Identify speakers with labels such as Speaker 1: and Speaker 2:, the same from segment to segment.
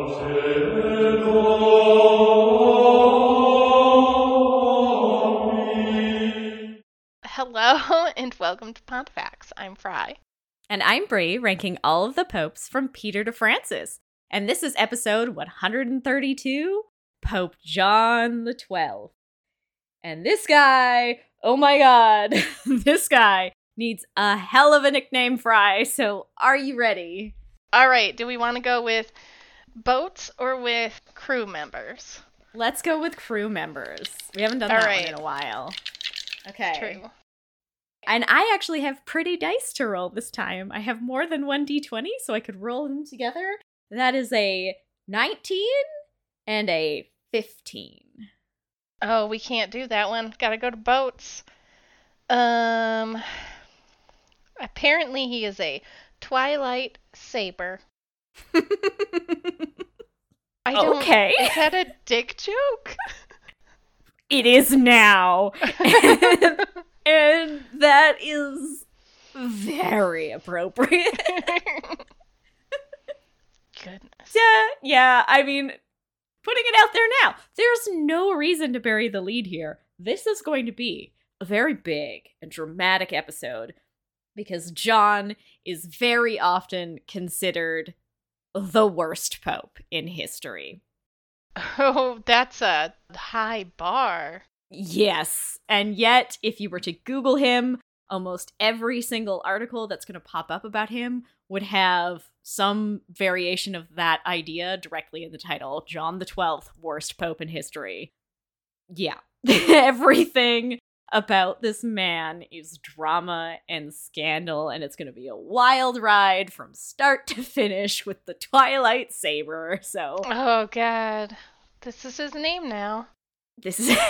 Speaker 1: Hello and welcome to Pontifex. I'm Fry.
Speaker 2: And I'm Bree, ranking all of the popes from Peter to Francis. And this is episode 132, Pope John XII. And this guy, oh my god, this guy needs a hell of a nickname, Fry. So are you ready?
Speaker 1: All right, do we want to go with boats or with crew members?
Speaker 2: Let's go with crew members. We haven't done that one in a while. Okay.
Speaker 1: True.
Speaker 2: And I actually have pretty dice to roll this time. I have more than one d20, so I could roll them together. That is a 19 and a 15.
Speaker 1: Oh, we can't do that one. Gotta go to boats. Apparently he is a Twilight Saber.
Speaker 2: Okay.
Speaker 1: Is that a dick joke?
Speaker 2: It is now. And that is very appropriate.
Speaker 1: Goodness.
Speaker 2: Yeah, I mean, putting it out there now, there's no reason to bury the lead here. This is going to be a very big and dramatic episode because John is very often considered the worst pope in history.
Speaker 1: Oh, that's a high bar.
Speaker 2: Yes, and yet, if you were to Google him, almost every single article that's going to pop up about him would have some variation of that idea directly in the title. John the 12th, worst pope in history. Yeah, everything about this man is drama and scandal, and it's going to be a wild ride from start to finish with the Twilight Saber, so...
Speaker 1: Oh, God. This is his name now.
Speaker 2: This is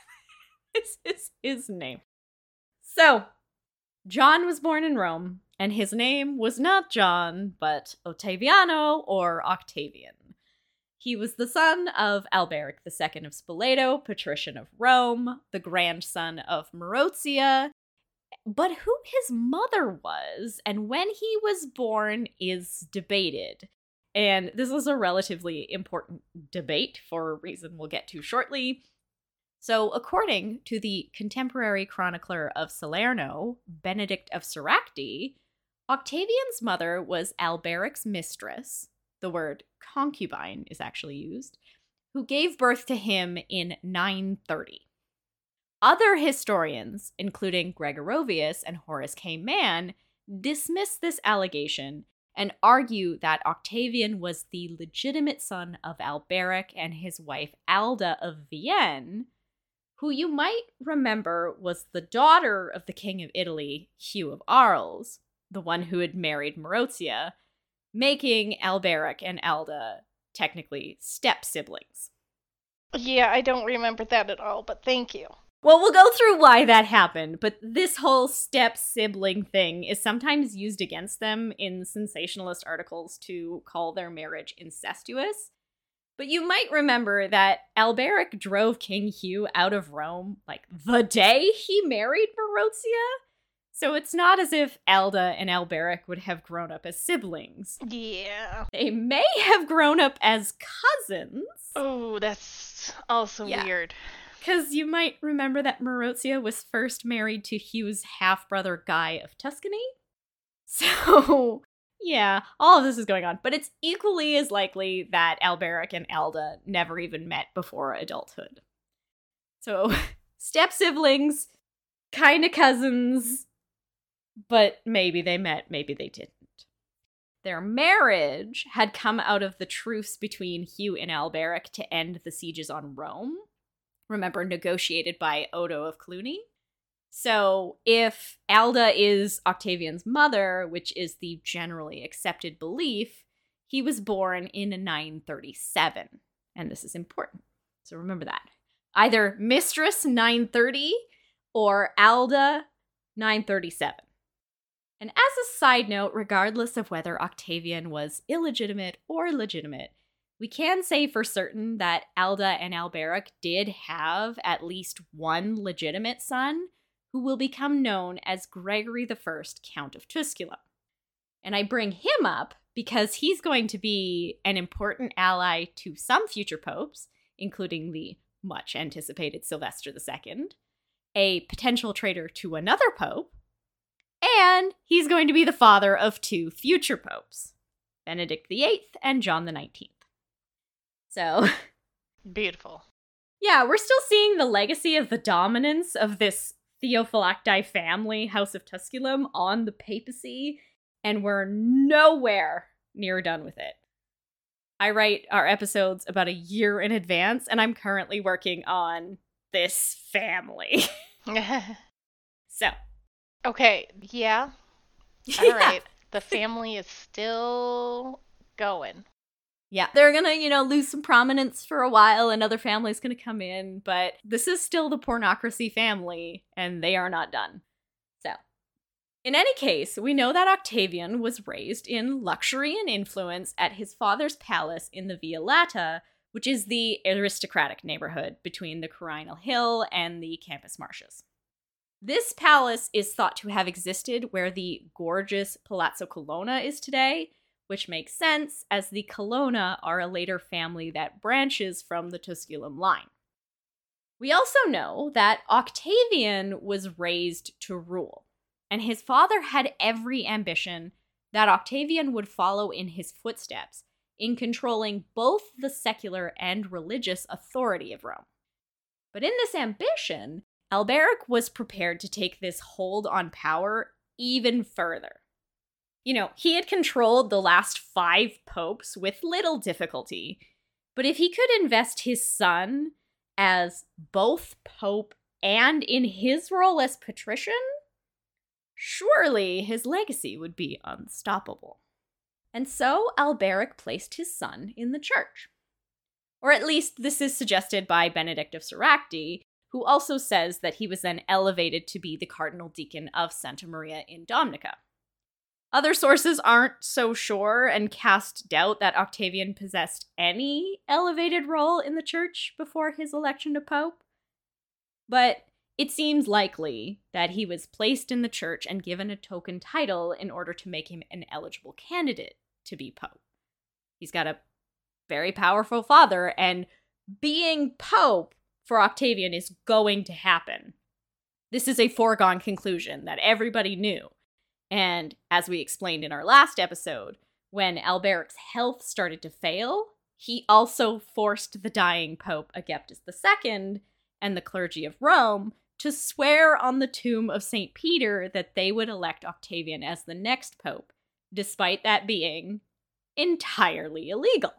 Speaker 2: his name. So, John was born in Rome, and his name was not John, but Ottaviano or Octavian. He was the son of Alberic II of Spoleto, patrician of Rome, the grandson of Marozia, but who his mother was and when he was born is debated. And this is a relatively important debate for a reason we'll get to shortly. So, according to the contemporary chronicler of Salerno, Benedict of Soracte, Octavian's mother was Alberic's mistress, the word concubine is actually used, who gave birth to him in 930. Other historians, including Gregorovius and Horace K. Mann, dismiss this allegation and argue that Octavian was the legitimate son of Alberic and his wife Alda of Vienne, who you might remember was the daughter of the King of Italy, Hugh of Arles, the one who had married Marozia, making Alberic and Alda technically step-siblings.
Speaker 1: Yeah, I don't remember that at all, but thank you.
Speaker 2: Well, we'll go through why that happened, but this whole step-sibling thing is sometimes used against them in sensationalist articles to call their marriage incestuous. But you might remember that Alberic drove King Hugh out of Rome, like, the day he married Marozia. So it's not as if Alda and Alberic would have grown up as siblings.
Speaker 1: Yeah.
Speaker 2: They may have grown up as cousins.
Speaker 1: Oh, that's also weird.
Speaker 2: Because you might remember that Marozia was first married to Hugh's half-brother Guy of Tuscany. So... yeah, all of this is going on, but it's equally as likely that Alberic and Alda never even met before adulthood. So, step-siblings, kind of cousins, but maybe they met, maybe they didn't. Their marriage had come out of the truce between Hugh and Alberic to end the sieges on Rome. Remember, negotiated by Odo of Cluny? So if Alda is Octavian's mother, which is the generally accepted belief, he was born in 937. And this is important. So remember that. Either Mistress 930 or Alda 937. And as a side note, regardless of whether Octavian was illegitimate or legitimate, we can say for certain that Alda and Alberic did have at least one legitimate son, who will become known as Gregory I, Count of Tusculum. And I bring him up because he's going to be an important ally to some future popes, including the much anticipated Sylvester II, a potential traitor to another pope, and he's going to be the father of 2 future popes, Benedict VIII and John the 19th. So,
Speaker 1: Beautiful.
Speaker 2: yeah, we're still seeing the legacy of the dominance of this Theophylacti family, House of Tusculum, on the papacy, and we're nowhere near done with it. I write our episodes about a year in advance, and I'm currently working on this family. So.
Speaker 1: Okay, yeah. All right. The family is still going.
Speaker 2: Yeah, they're gonna, lose some prominence for a while, and other families gonna come in, but this is still the pornocracy family, and they are not done. So, in any case, we know that Octavian was raised in luxury and influence at his father's palace in the Via Lata, which is the aristocratic neighborhood between the Quirinal Hill and the Campus Martius. This palace is thought to have existed where the gorgeous Palazzo Colonna is today, which makes sense as the Colonna are a later family that branches from the Tusculum line. We also know that Octavian was raised to rule, and his father had every ambition that Octavian would follow in his footsteps in controlling both the secular and religious authority of Rome. But in this ambition, Alberic was prepared to take this hold on power even further. He had controlled the last 5 popes with little difficulty, but if he could invest his son as both pope and in his role as patrician, surely his legacy would be unstoppable. And so Alberic placed his son in the church. Or at least this is suggested by Benedict of Soracte, who also says that he was then elevated to be the cardinal deacon of Santa Maria in Dominica. Other sources aren't so sure and cast doubt that Octavian possessed any elevated role in the church before his election to pope. But it seems likely that he was placed in the church and given a token title in order to make him an eligible candidate to be pope. He's got a very powerful father, and being pope for Octavian is going to happen. This is a foregone conclusion that everybody knew. And as we explained in our last episode, when Alberic's health started to fail, he also forced the dying Pope Aegyptus II and the clergy of Rome to swear on the tomb of St. Peter that they would elect Octavian as the next pope, despite that being entirely illegal.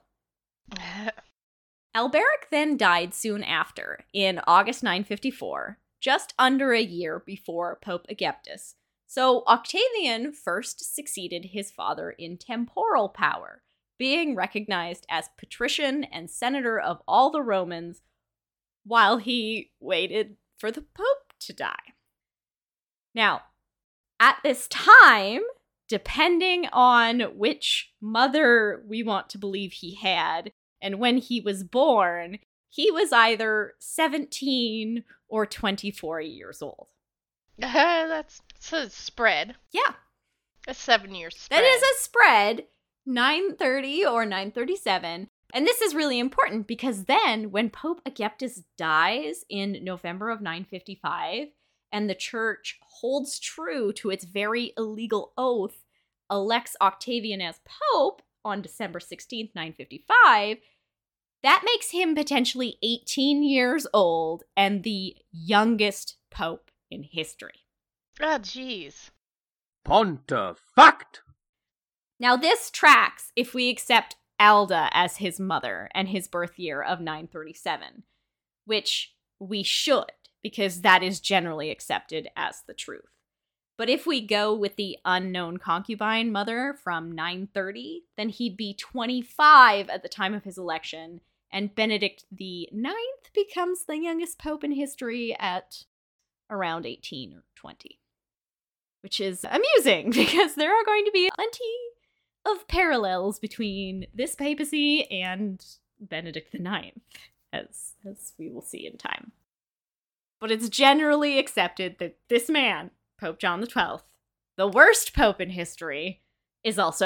Speaker 2: Alberic then died soon after, in August 954, just under a year before Pope Aegyptus. So Octavian first succeeded his father in temporal power, being recognized as patrician and senator of all the Romans, while he waited for the Pope to die. Now, at this time, depending on which mother we want to believe he had, and when he was born, he was either 17 or 24 years old.
Speaker 1: That's a spread.
Speaker 2: Yeah.
Speaker 1: A 7-year spread.
Speaker 2: That is a spread, 930 or 937. And this is really important because then when Pope Aegyptus dies in November of 955, and the church holds true to its very illegal oath, elects Octavian as pope on December 16th, 955, that makes him potentially 18 years old and the youngest pope in history.
Speaker 1: Oh, jeez.
Speaker 3: Pontifact!
Speaker 2: Now this tracks if we accept Alda as his mother and his birth year of 937, which we should, because that is generally accepted as the truth. But if we go with the unknown concubine mother from 930, then he'd be 25 at the time of his election, and Benedict the Ninth becomes the youngest pope in history at around 18 or 20. Which is amusing, because there are going to be plenty of parallels between this papacy and Benedict the Ninth, as we will see in time. But it's generally accepted that this man, Pope John XII, the worst pope in history, is also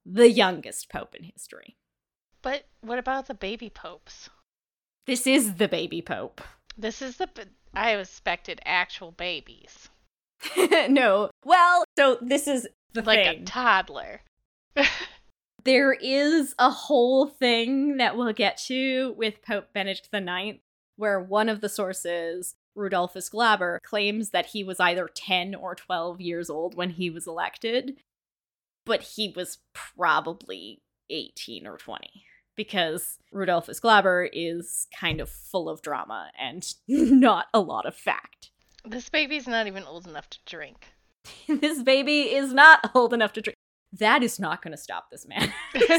Speaker 2: the youngest pope in history.
Speaker 1: But what about the baby popes?
Speaker 2: This is the baby pope.
Speaker 1: This is I expected actual babies.
Speaker 2: No. Well, so this is the
Speaker 1: like
Speaker 2: thing.
Speaker 1: A toddler.
Speaker 2: There is a whole thing that we'll get to with Pope Benedict IX, where one of the sources, Rudolphus Glaber, claims that he was either 10 or 12 years old when he was elected, but he was probably 18 or 20, because Rudolphus Glaber is kind of full of drama and not a lot of fact.
Speaker 1: This baby's not even old enough to drink.
Speaker 2: This baby is not old enough to drink. That is not going to stop this man.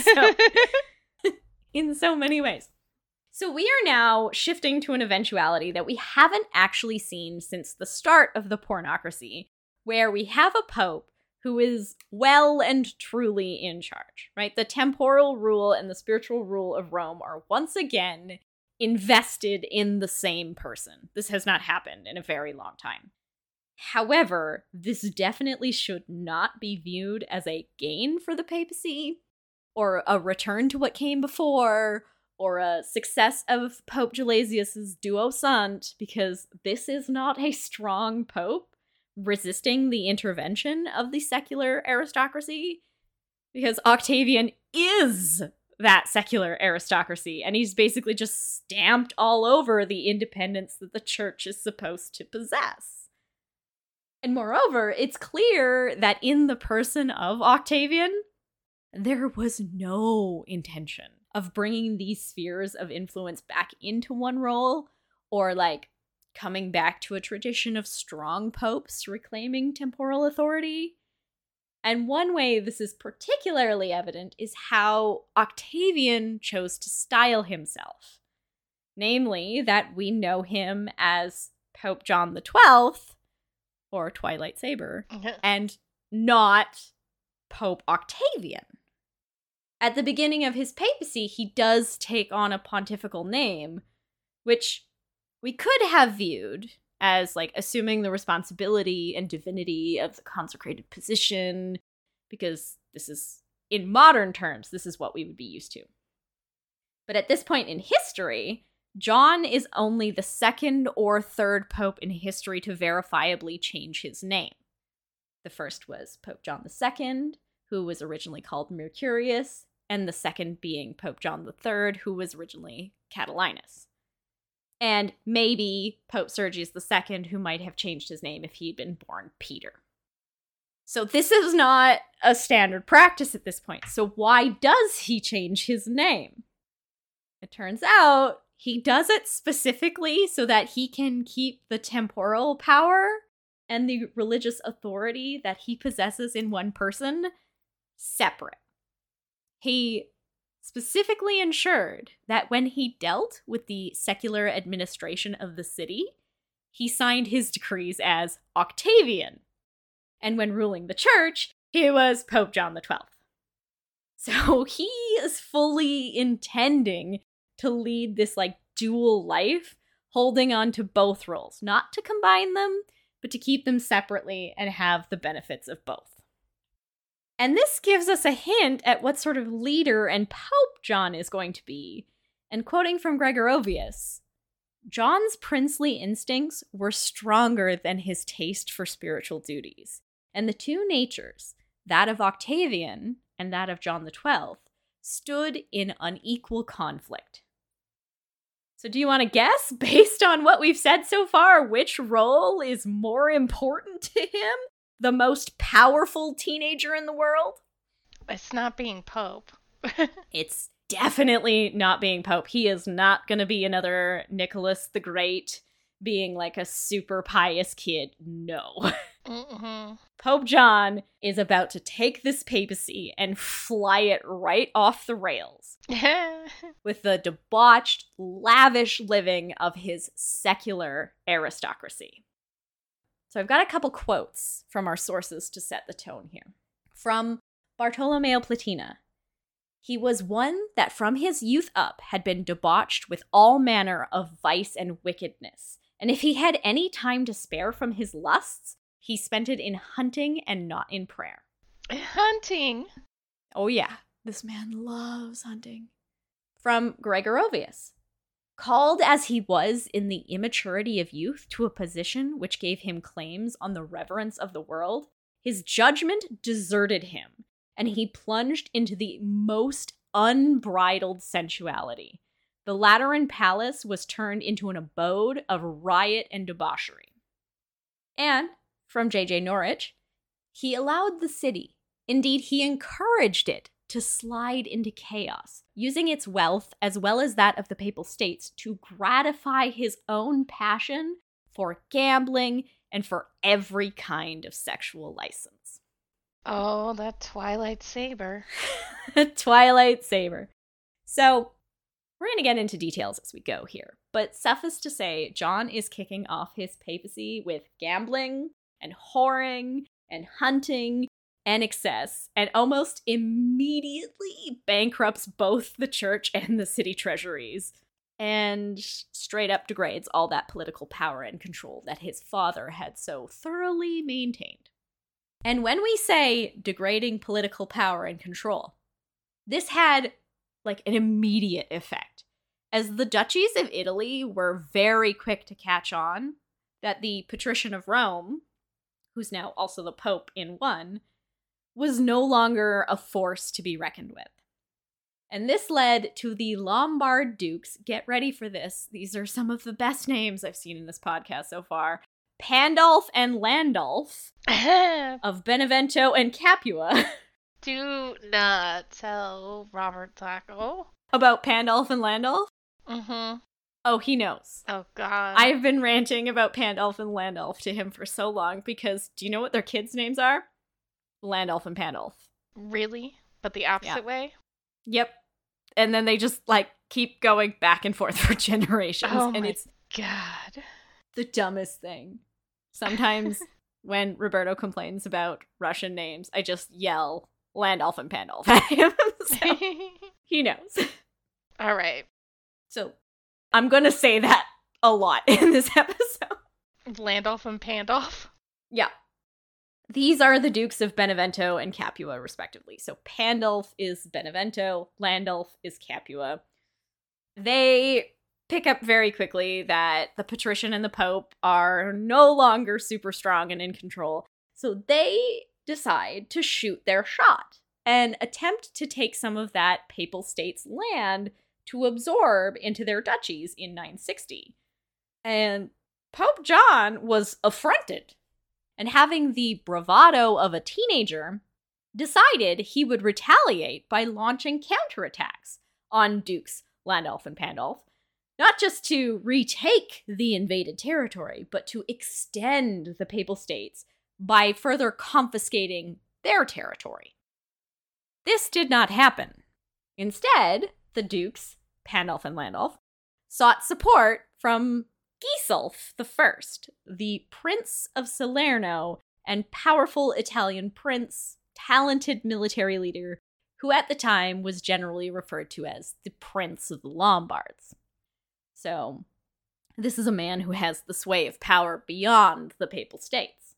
Speaker 2: In so many ways. So we are now shifting to an eventuality that we haven't actually seen since the start of the pornocracy, where we have a pope who is well and truly in charge, right? The temporal rule and the spiritual rule of Rome are once again invested in the same person. This has not happened in a very long time. However, this definitely should not be viewed as a gain for the papacy, or a return to what came before, or a success of Pope Gelasius's duo sant, because this is not a strong pope resisting the intervention of the secular aristocracy, because Octavian is that secular aristocracy, and he's basically just stamped all over the independence that the church is supposed to possess. And moreover, it's clear that in the person of Octavian, there was no intention of bringing these spheres of influence back into one role, or like coming back to a tradition of strong popes reclaiming temporal authority. And one way this is particularly evident is how Octavian chose to style himself. Namely, that we know him as Pope John XII, or Twilight Saber, and not Pope Octavian. At the beginning of his papacy, he does take on a pontifical name, which we could have viewed as like assuming the responsibility and divinity of the consecrated position, because this is, in modern terms, this is what we would be used to. But at this point in history, John is only the second or third pope in history to verifiably change his name. The first was Pope John II, who was originally called Mercurius, and the second being Pope John III, who was originally Catalinus. And maybe Pope Sergius II, who might have changed his name if he'd been born Peter. So this is not a standard practice at this point. So why does he change his name? It turns out he does it specifically so that he can keep the temporal power and the religious authority that he possesses in one person separate. He specifically ensured that when he dealt with the secular administration of the city, he signed his decrees as Octavian. And when ruling the church, he was Pope John XII. So he is fully intending to lead this like dual life, holding on to both roles, not to combine them, but to keep them separately and have the benefits of both. And this gives us a hint at what sort of leader and pope John is going to be. And quoting from Gregorovius, John's princely instincts were stronger than his taste for spiritual duties, and the two natures, that of Octavian and that of John XII, stood in unequal conflict. So do you want to guess, based on what we've said so far, which role is more important to him? The most powerful teenager in the world?
Speaker 1: It's not being Pope.
Speaker 2: It's definitely not being Pope. He is not going to be another Nicholas the Great, being like a super pious kid. No.
Speaker 1: Mm-hmm.
Speaker 2: Pope John is about to take this papacy and fly it right off the rails with the debauched, lavish living of his secular aristocracy. So I've got a couple quotes from our sources to set the tone here. From Bartolomeo Platina. He was one that from his youth up had been debauched with all manner of vice and wickedness, and if he had any time to spare from his lusts, he spent it in hunting and not in prayer.
Speaker 1: Hunting?
Speaker 2: Oh yeah, this man loves hunting. From Gregorovius. Called as he was in the immaturity of youth to a position which gave him claims on the reverence of the world, his judgment deserted him, and he plunged into the most unbridled sensuality. The Lateran palace was turned into an abode of riot and debauchery. And, from J.J. Norwich, he allowed the city, indeed he encouraged it, to slide into chaos, using its wealth as well as that of the Papal States to gratify his own passion for gambling and for every kind of sexual license.
Speaker 1: Oh, that Twilight Saber.
Speaker 2: Twilight Saber. So, we're going to get into details as we go here, but suffice to say, John is kicking off his papacy with gambling and whoring and hunting and excess, and almost immediately bankrupts both the church and the city treasuries, and straight up degrades all that political power and control that his father had so thoroughly maintained. And when we say degrading political power and control, this had like an immediate effect, as the duchies of Italy were very quick to catch on that the patrician of Rome, who's now also the Pope in one, was no longer a force to be reckoned with. And this led to the Lombard dukes, get ready for this, these are some of the best names I've seen in this podcast so far, Pandulf and Landulf of Benevento and Capua.
Speaker 1: Do not tell Robert Zacco.
Speaker 2: About Pandulf and Landulf?
Speaker 1: Mm-hmm.
Speaker 2: Oh, he knows.
Speaker 1: Oh, God.
Speaker 2: I've been ranting about Pandulf and Landulf to him for so long because do you know what their kids' names are? Landulf and Pandulf.
Speaker 1: Really? But the opposite way?
Speaker 2: Yep. And then they just, like, keep going back and forth for generations.
Speaker 1: Oh,
Speaker 2: and
Speaker 1: my
Speaker 2: it's
Speaker 1: God.
Speaker 2: the dumbest thing. Sometimes when Roberto complains about Russian names, I just yell Landulf and Pandulf at him. So he knows.
Speaker 1: All right.
Speaker 2: So I'm going to say that a lot in this episode.
Speaker 1: Landulf and Pandulf?
Speaker 2: Yeah. These are the Dukes of Benevento and Capua, respectively. So Pandulf is Benevento, Landulf is Capua. They pick up very quickly that the patrician and the Pope are no longer super strong and in control. So they decide to shoot their shot and attempt to take some of that Papal States land to absorb into their duchies in 960. And Pope John was affronted, and having the bravado of a teenager, decided he would retaliate by launching counterattacks on Dukes Landulf and Pandulf, not just to retake the invaded territory, but to extend the Papal States by further confiscating their territory. This did not happen. Instead, the Dukes, Pandulf and Landulf, sought support from Gisulf I, the Prince of Salerno and powerful Italian prince, talented military leader, who at the time was generally referred to as the Prince of the Lombards. So, this is a man who has the sway of power beyond the Papal States.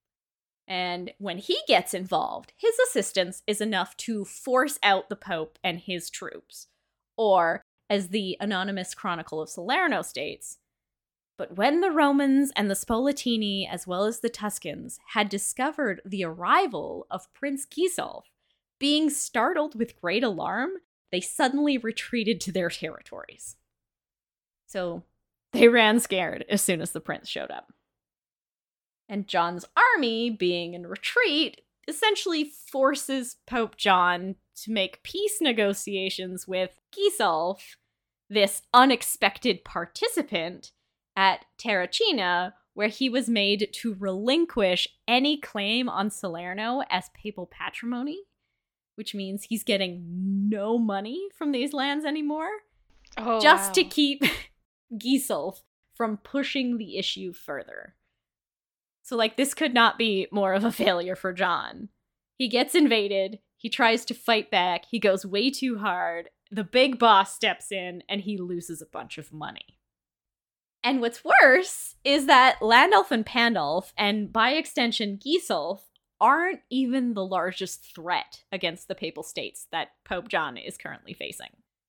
Speaker 2: And when he gets involved, his assistance is enough to force out the Pope and his troops. Or, as the anonymous Chronicle of Salerno states, but when the Romans and the Spoletini, as well as the Tuscans, had discovered the arrival of Prince Gisulf, being startled with great alarm, they suddenly retreated to their territories. So, they ran scared as soon as the prince showed up. And John's army, being in retreat, essentially forces Pope John to make peace negotiations with Gisulf, this unexpected participant, at Terracina, where he was made to relinquish any claim on Salerno as papal patrimony, which means he's getting no money from these lands anymore, just to keep Gisulf from pushing the issue further. So, like, this could not be more of a failure for John. He gets invaded, he tries to fight back, he goes way too hard, the big boss steps in, and he loses a bunch of money. And what's worse is that Landulf and Pandulf, and by extension Gisulf, aren't even the largest threat against the Papal States that Pope John is currently facing.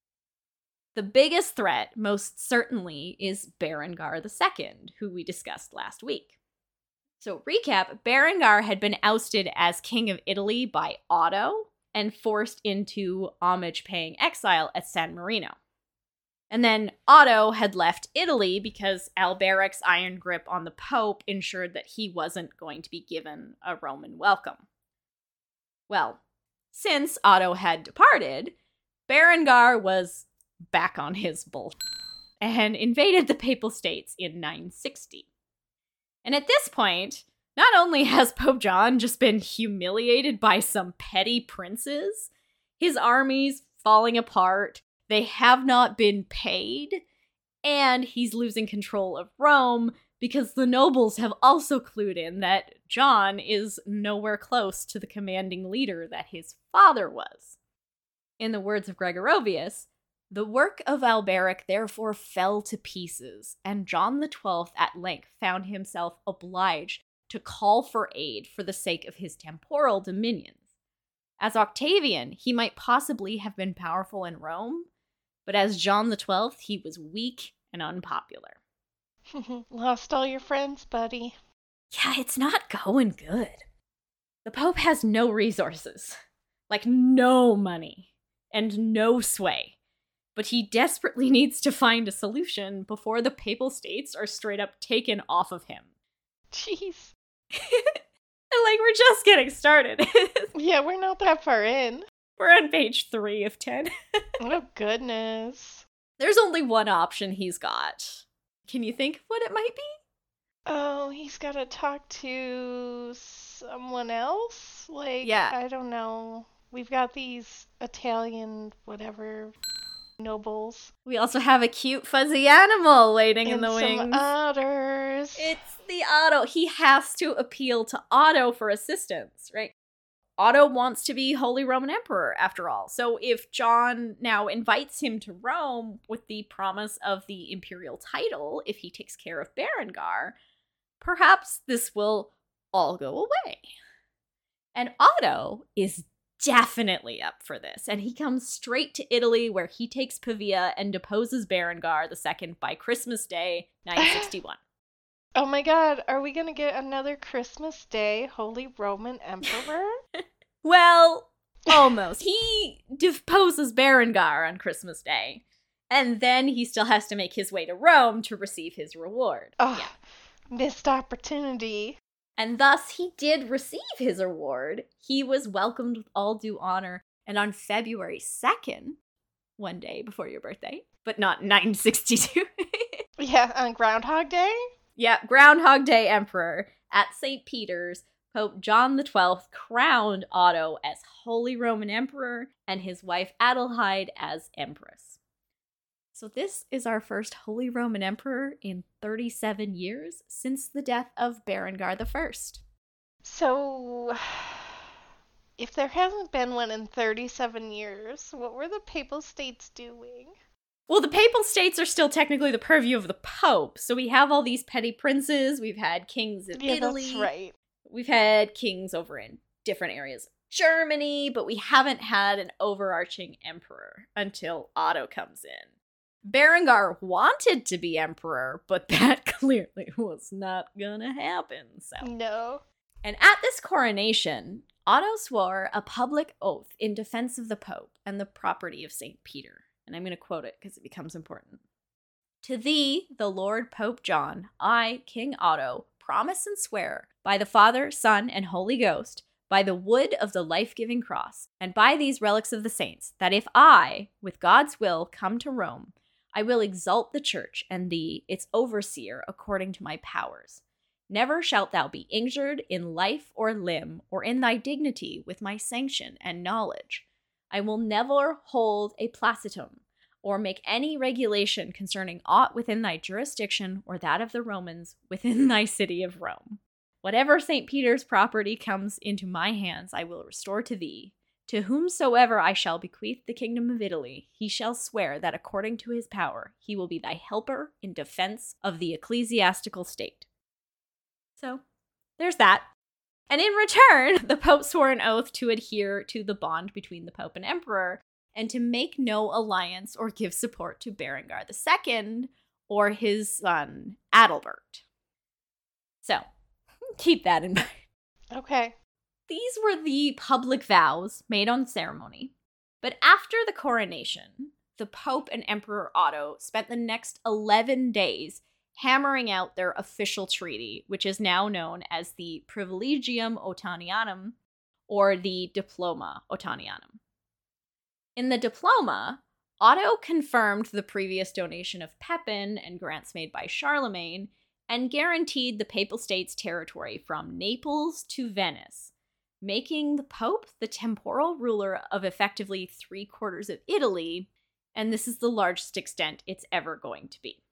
Speaker 2: The biggest threat, most certainly, is Berengar II, who we discussed last week. So, recap, Berengar had been ousted as King of Italy by Otto and forced into homage-paying exile at San Marino. And then Otto had left Italy because Alberic's iron grip on the Pope ensured that he wasn't going to be given a Roman welcome. Well, since Otto had departed, Berengar was back on his bull and invaded the Papal States in 960. And at this point, not only has Pope John just been humiliated by some petty princes, his army's falling apart, they have not been paid, and he's losing control of Rome because the nobles have also clued in that John is nowhere close to the commanding leader that his father was. In the words of Gregorovius, the work of Alberic therefore fell to pieces, and John XII at length found himself obliged to call for aid for the sake of his temporal dominions. As Octavian, he might possibly have been powerful in Rome, but as John XII, he was weak and unpopular.
Speaker 1: Lost all your friends, buddy.
Speaker 2: Yeah, it's not going good. The Pope has no resources, like no money, and no sway. But he desperately needs to find a solution before the Papal States are straight up taken off of him.
Speaker 1: Jeez.
Speaker 2: Like, we're just getting started.
Speaker 1: Yeah, we're not that far in.
Speaker 2: We're on page 3 of 10.
Speaker 1: Oh, goodness.
Speaker 2: There's only one option he's got. Can you think of what it might be?
Speaker 1: Oh, he's got to talk to someone else? Like,
Speaker 2: Yeah.
Speaker 1: I don't know. We've got these Italian, whatever, nobles.
Speaker 2: We also have a cute fuzzy animal waiting in
Speaker 1: And
Speaker 2: the
Speaker 1: some
Speaker 2: wings.
Speaker 1: otters.
Speaker 2: It's the Otto. He has to appeal to Otto for assistance, right? Otto wants to be Holy Roman Emperor, after all. So if John now invites him to Rome with the promise of the imperial title, if he takes care of Berengar, perhaps this will all go away. And Otto is definitely up for this, and he comes straight to Italy, where he takes Pavia and deposes Berengar II by Christmas Day, 961.
Speaker 1: Oh my god, are we gonna get another Christmas Day Holy Roman Emperor?
Speaker 2: Well, almost. He deposes Berengar on Christmas Day, and then he still has to make his way to Rome to receive his reward.
Speaker 1: Oh,
Speaker 2: Yeah.
Speaker 1: missed opportunity.
Speaker 2: And thus, he did receive his award. He was welcomed with all due honor, and on February 2nd, one day before your birthday, but not 962.
Speaker 1: Yeah, on Groundhog Day?
Speaker 2: Yeah, Groundhog Day Emperor at St. Peter's, Pope John XII crowned Otto as Holy Roman Emperor and his wife Adelheid as Empress. So this is our first Holy Roman Emperor in 37 years since the death of Berengar I.
Speaker 1: So, if there hasn't been one in 37 years, what were the Papal States doing?
Speaker 2: Well, the Papal States are still technically the purview of the Pope, so we have all these petty princes, we've had kings in Italy.
Speaker 1: That's right.
Speaker 2: We've had kings over in different areas of Germany, but we haven't had an overarching emperor until Otto comes in. Berengar wanted to be emperor, but that clearly was not gonna happen, so.
Speaker 1: No.
Speaker 2: And at this coronation, Otto swore a public oath in defense of the Pope and the property of St. Peter. And I'm going to quote it because it becomes important. To thee, the Lord Pope John, I, King Otto, promise and swear, by the Father, Son, and Holy Ghost, by the wood of the life-giving cross, and by these relics of the saints, that if I, with God's will, come to Rome, I will exalt the church and thee, its overseer, according to my powers. Never shalt thou be injured in life or limb, or in thy dignity with my sanction and knowledge. I will never hold a placitum, or make any regulation concerning aught within thy jurisdiction or that of the Romans within thy city of Rome. Whatever St. Peter's property comes into my hands, I will restore to thee. To whomsoever I shall bequeath the kingdom of Italy, he shall swear that according to his power, he will be thy helper in defense of the ecclesiastical state. So, there's that. And in return, the Pope swore an oath to adhere to the bond between the Pope and Emperor and to make no alliance or give support to Berengar II or his son, Adalbert. So, keep that in mind.
Speaker 1: Okay.
Speaker 2: These were the public vows made on ceremony. But after the coronation, the Pope and Emperor Otto spent the next 11 days hammering out their official treaty, which is now known as the Privilegium Ottonianum, or the Diploma Ottonianum. In the Diploma, Otto confirmed the previous donation of Pepin and grants made by Charlemagne, and guaranteed the Papal States territory from Naples to Venice, making the Pope the temporal ruler of effectively 3/4 of Italy, and this is the largest extent it's ever going to be.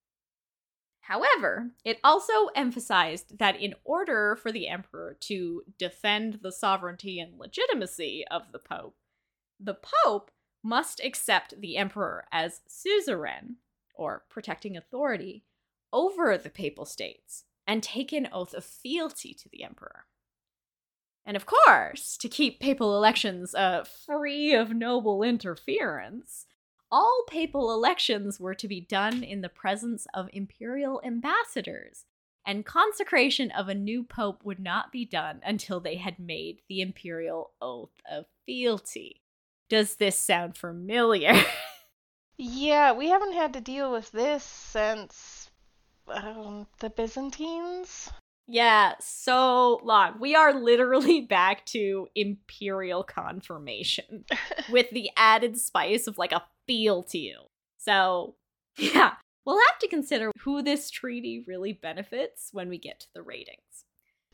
Speaker 2: However, it also emphasized that in order for the emperor to defend the sovereignty and legitimacy of the Pope must accept the emperor as suzerain, or protecting authority, over the Papal States, and take an oath of fealty to the emperor. And of course, to keep papal elections free of noble interference, all papal elections were to be done in the presence of imperial ambassadors, and consecration of a new pope would not be done until they had made the imperial oath of fealty. Does this sound familiar?
Speaker 1: Yeah, we haven't had to deal with this since the Byzantines.
Speaker 2: Yeah, so long. We are literally back to imperial confirmation with the added spice of like a fealty. So, yeah, we'll have to consider who this treaty really benefits when we get to the ratings.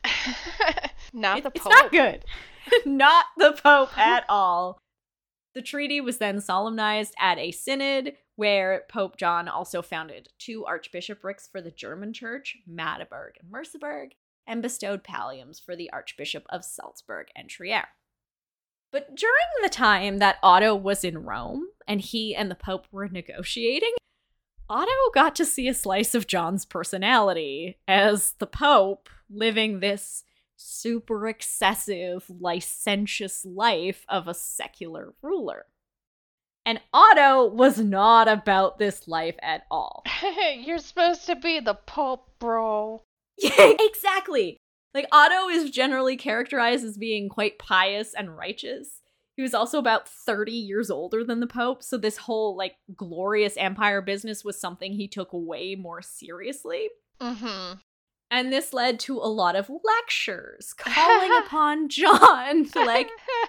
Speaker 1: Not the Pope.
Speaker 2: It's not good. Not the Pope at all. The treaty was then solemnized at a synod where Pope John also founded 2 archbishoprics for the German church, Magdeburg and Merseburg, and bestowed palliums for the Archbishop of Salzburg and Trier. But during the time that Otto was in Rome and he and the Pope were negotiating, Otto got to see a slice of John's personality as the Pope living this super excessive, licentious life of a secular ruler. And Otto was not about this life at all.
Speaker 1: You're supposed to be the Pope, bro.
Speaker 2: Yeah, exactly. Like, Otto is generally characterized as being quite pious and righteous. He was also about 30 years older than the Pope, so this whole, like, glorious empire business was something he took way more seriously.
Speaker 1: Mm-hmm.
Speaker 2: And this led to a lot of lectures calling upon John to, like,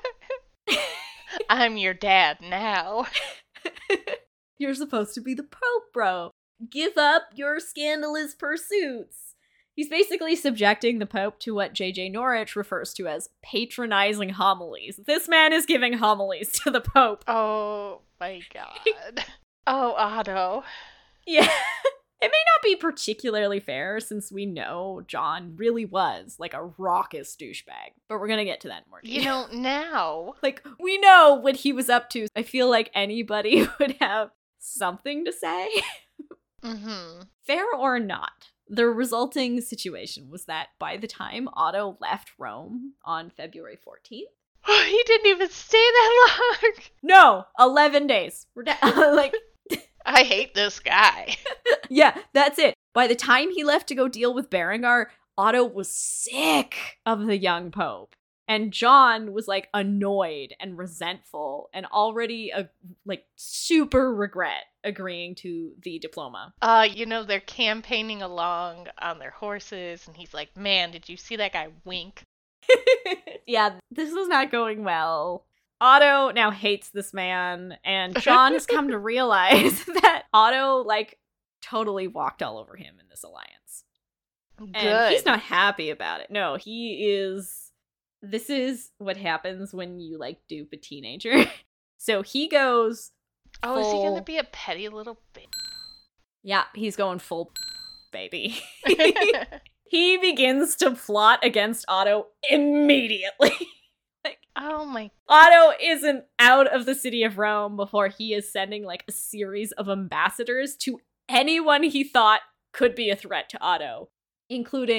Speaker 1: I'm your dad now.
Speaker 2: You're supposed to be the Pope, bro. Give up your scandalous pursuits. He's basically subjecting the Pope to what J.J. Norwich refers to as patronizing homilies. This man is giving homilies to the Pope.
Speaker 1: Oh my god. Oh, Otto.
Speaker 2: Yeah. It may not be particularly fair since we know John really was like a raucous douchebag, but we're gonna get to that in more detail.
Speaker 1: You know, now.
Speaker 2: Like, we know what he was up to. I feel like anybody would have something to say.
Speaker 1: Mm-hmm.
Speaker 2: Fair or not, the resulting situation was that by the time Otto left Rome on February 14th,
Speaker 1: He didn't even stay that long.
Speaker 2: no, 11 days. We're like,
Speaker 1: I hate this guy.
Speaker 2: yeah, that's it. By the time he left to go deal with Berengar, Otto was sick of the young pope. And John was like annoyed and resentful and already like super regret agreeing to the diploma.
Speaker 1: You know, they're campaigning along on their horses and he's like, man, did you see that guy wink?
Speaker 2: Yeah, this is not going well. Otto now hates this man, and John has come to realize that Otto, like, totally walked all over him in this alliance.
Speaker 1: Good.
Speaker 2: And he's not happy about it. No, he is... This is what happens when you, like, dupe a teenager. So he goes
Speaker 1: Oh, is he
Speaker 2: full...
Speaker 1: gonna be a petty little bitch?
Speaker 2: Yeah, he's going full baby. He begins to plot against Otto immediately.
Speaker 1: Oh my...
Speaker 2: Otto isn't out of the city of Rome before he is sending, like, a series of ambassadors to anyone he thought could be a threat to Otto, including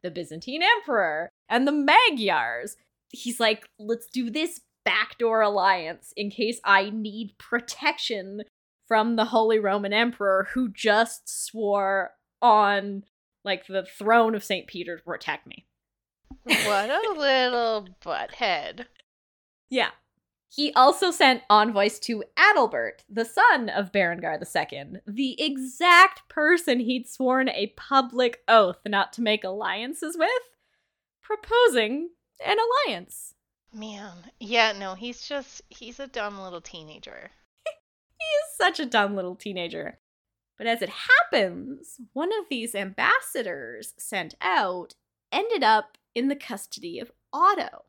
Speaker 2: the Byzantine Emperor, and the Magyars. He's like, let's do this backdoor alliance in case I need protection from the Holy Roman Emperor who just swore on, like, the throne of St. Peter to protect me.
Speaker 1: What a little butthead.
Speaker 2: Yeah. He also sent envoys to Adalbert, the son of Berengar II, the exact person he'd sworn a public oath not to make alliances with, proposing an alliance.
Speaker 1: Man. Yeah, no, he's a dumb little teenager.
Speaker 2: He is such a dumb little teenager. But as it happens, one of these ambassadors sent out ended up in the custody of Otto,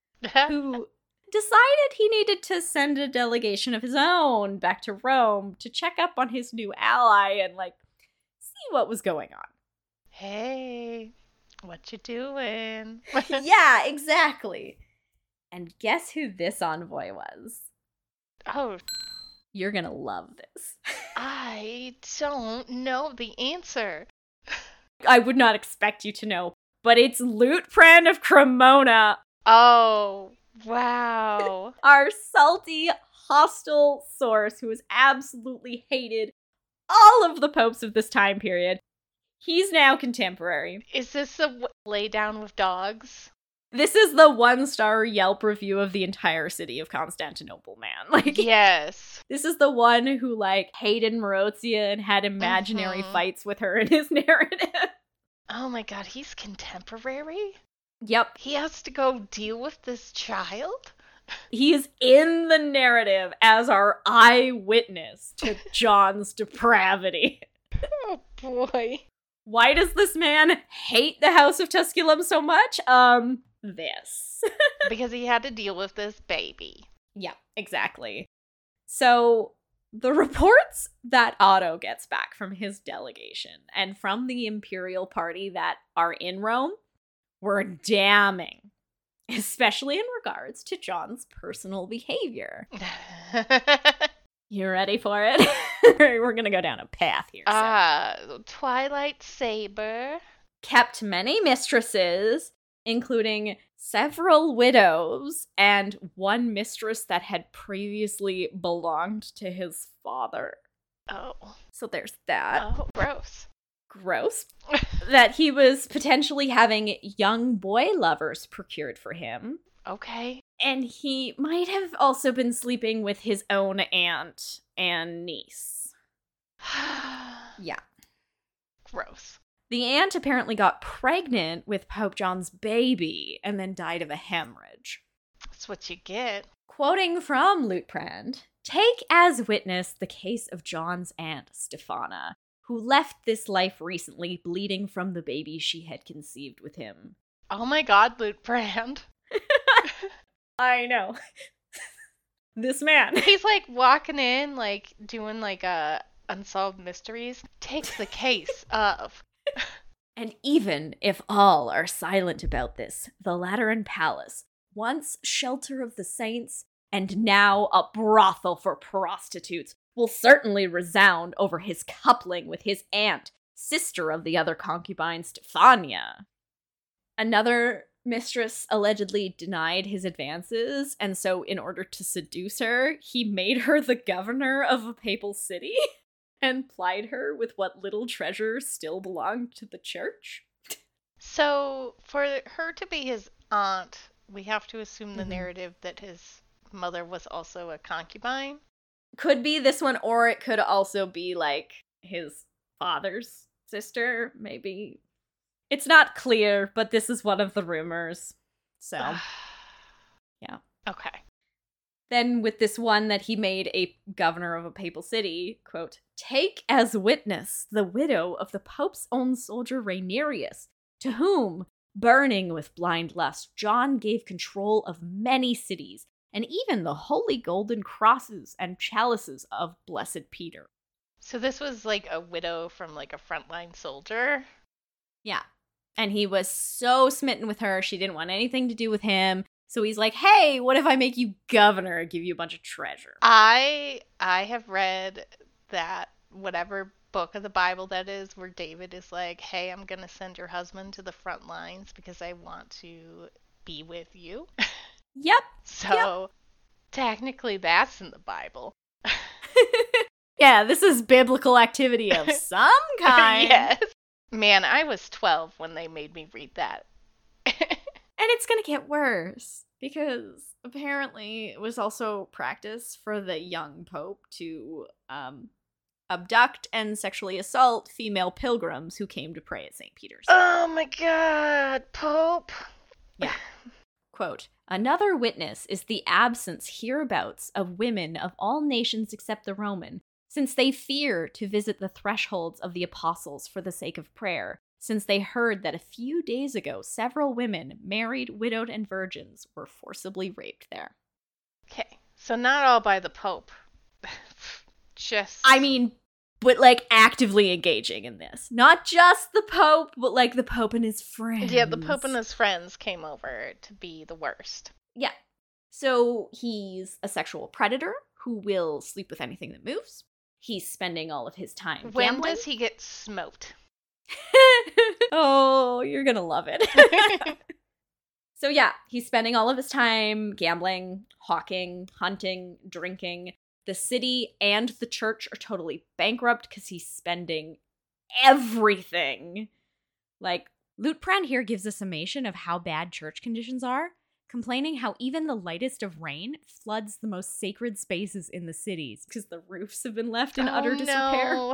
Speaker 2: who decided he needed to send a delegation of his own back to Rome to check up on his new ally and, like, see what was going on.
Speaker 1: Hey, what you doing?
Speaker 2: Yeah, exactly. And guess who this envoy was?
Speaker 1: Oh,
Speaker 2: You're gonna love this.
Speaker 1: I don't know the answer.
Speaker 2: I would not expect you to know, but it's Liutprand of Cremona.
Speaker 1: Oh, wow.
Speaker 2: Our salty, hostile source who has absolutely hated all of the popes of this time period. He's now contemporary.
Speaker 1: Is this a lay down with dogs?
Speaker 2: This is the 1-star Yelp review of the entire city of Constantinople, man. Like,
Speaker 1: Yes.
Speaker 2: this is the one who, like, hated Marozia and had imaginary fights with her in his narrative.
Speaker 1: Oh my god, he's contemporary?
Speaker 2: Yep.
Speaker 1: He has to go deal with this child?
Speaker 2: He is in the narrative as our eyewitness to John's depravity.
Speaker 1: Oh boy.
Speaker 2: Why does this man hate the House of Tusculum so much? This.
Speaker 1: Because he had to deal with this baby.
Speaker 2: Yeah, exactly. So, the reports that Otto gets back from his delegation and from the imperial party that are in Rome were damning, especially in regards to John's personal behavior. You ready for it? We're gonna go down a path here.
Speaker 1: Twilight Saber.
Speaker 2: Kept many mistresses, including several widows and one mistress that had previously belonged to his father.
Speaker 1: Oh.
Speaker 2: So there's that.
Speaker 1: Oh, gross.
Speaker 2: Gross. That he was potentially having young boy lovers procured for him.
Speaker 1: Okay.
Speaker 2: And he might have also been sleeping with his own aunt and niece. Yeah.
Speaker 1: Gross.
Speaker 2: The aunt apparently got pregnant with Pope John's baby and then died of a hemorrhage.
Speaker 1: That's what you get.
Speaker 2: Quoting from Liutprand, take as witness the case of John's aunt, Stephana, who left this life recently bleeding from the baby she had conceived with him.
Speaker 1: Oh my god, Liutprand.
Speaker 2: I know. This man.
Speaker 1: He's like walking in, like doing like unsolved mysteries. Takes the case of.
Speaker 2: And even if all are silent about this, the Lateran Palace, once shelter of the saints, and now a brothel for prostitutes, will certainly resound over his coupling with his aunt, sister of the other concubine, Stephania. Another mistress allegedly denied his advances, and so in order to seduce her, he made her the governor of a papal city and plied her with what little treasure still belonged to the church.
Speaker 1: So, for her to be his aunt, we have to assume the narrative that his mother was also a concubine?
Speaker 2: Could be this one, or it could also be, like, his father's sister, maybe. It's not clear, but this is one of the rumors. So, yeah.
Speaker 1: Okay.
Speaker 2: Then with this one that he made a governor of a papal city, quote, take as witness the widow of the Pope's own soldier Rainerius, to whom, burning with blind lust, John gave control of many cities, and even the holy golden crosses and chalices of Blessed Peter.
Speaker 1: So this was like a widow from like a frontline soldier?
Speaker 2: Yeah. And he was so smitten with her, she didn't want anything to do with him. So he's like, hey, what if I make you governor and give you a bunch of treasure?
Speaker 1: I have read that whatever book of the Bible that is, where David is like, hey, I'm going to send your husband to the front lines because I want to be with you.
Speaker 2: Yep.
Speaker 1: So technically that's in the Bible.
Speaker 2: Yeah, this is biblical activity of some kind.
Speaker 1: Yes. Man, I was 12 when they made me read that.
Speaker 2: And it's going to get worse because apparently it was also practice for the young pope to abduct and sexually assault female pilgrims who came to pray at St. Peter's.
Speaker 1: Oh my God, Pope.
Speaker 2: Yeah. Quote, another witness is the absence hereabouts of women of all nations except the Roman, since they fear to visit the thresholds of the apostles for the sake of prayer, since they heard that a few days ago several women, married, widowed, and virgins, were forcibly raped there.
Speaker 1: Okay, so not all by the Pope. Just...
Speaker 2: I mean, but like actively engaging in this. Not just the Pope, but like the Pope and his friends.
Speaker 1: Yeah, the Pope and his friends came over to be the worst.
Speaker 2: Yeah. So he's a sexual predator who will sleep with anything that moves. He's spending all of his time
Speaker 1: When
Speaker 2: gambling.
Speaker 1: does he get smoked?
Speaker 2: Oh, you're gonna love it. So yeah, he's spending all of his time gambling, hawking, hunting, drinking. The city and the church are totally bankrupt because he's spending everything. Like, Lutpran here gives a summation of how bad church conditions are, complaining how even the lightest of rain floods the most sacred spaces in the cities because the roofs have been left in utter disrepair.
Speaker 1: No.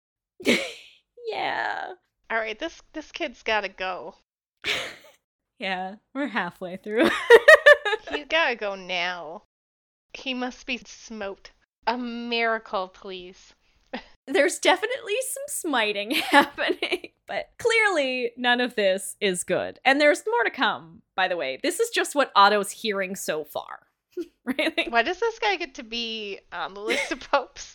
Speaker 2: Yeah.
Speaker 1: All right, this kid's gotta go.
Speaker 2: Yeah, we're halfway through.
Speaker 1: He's gotta go now. He must be smoked. A miracle, please.
Speaker 2: There's definitely some smiting happening, but clearly none of this is good. And there's more to come, by the way. This is just what Otto's hearing so far. Really?
Speaker 1: Why does this guy get to be on the list of popes?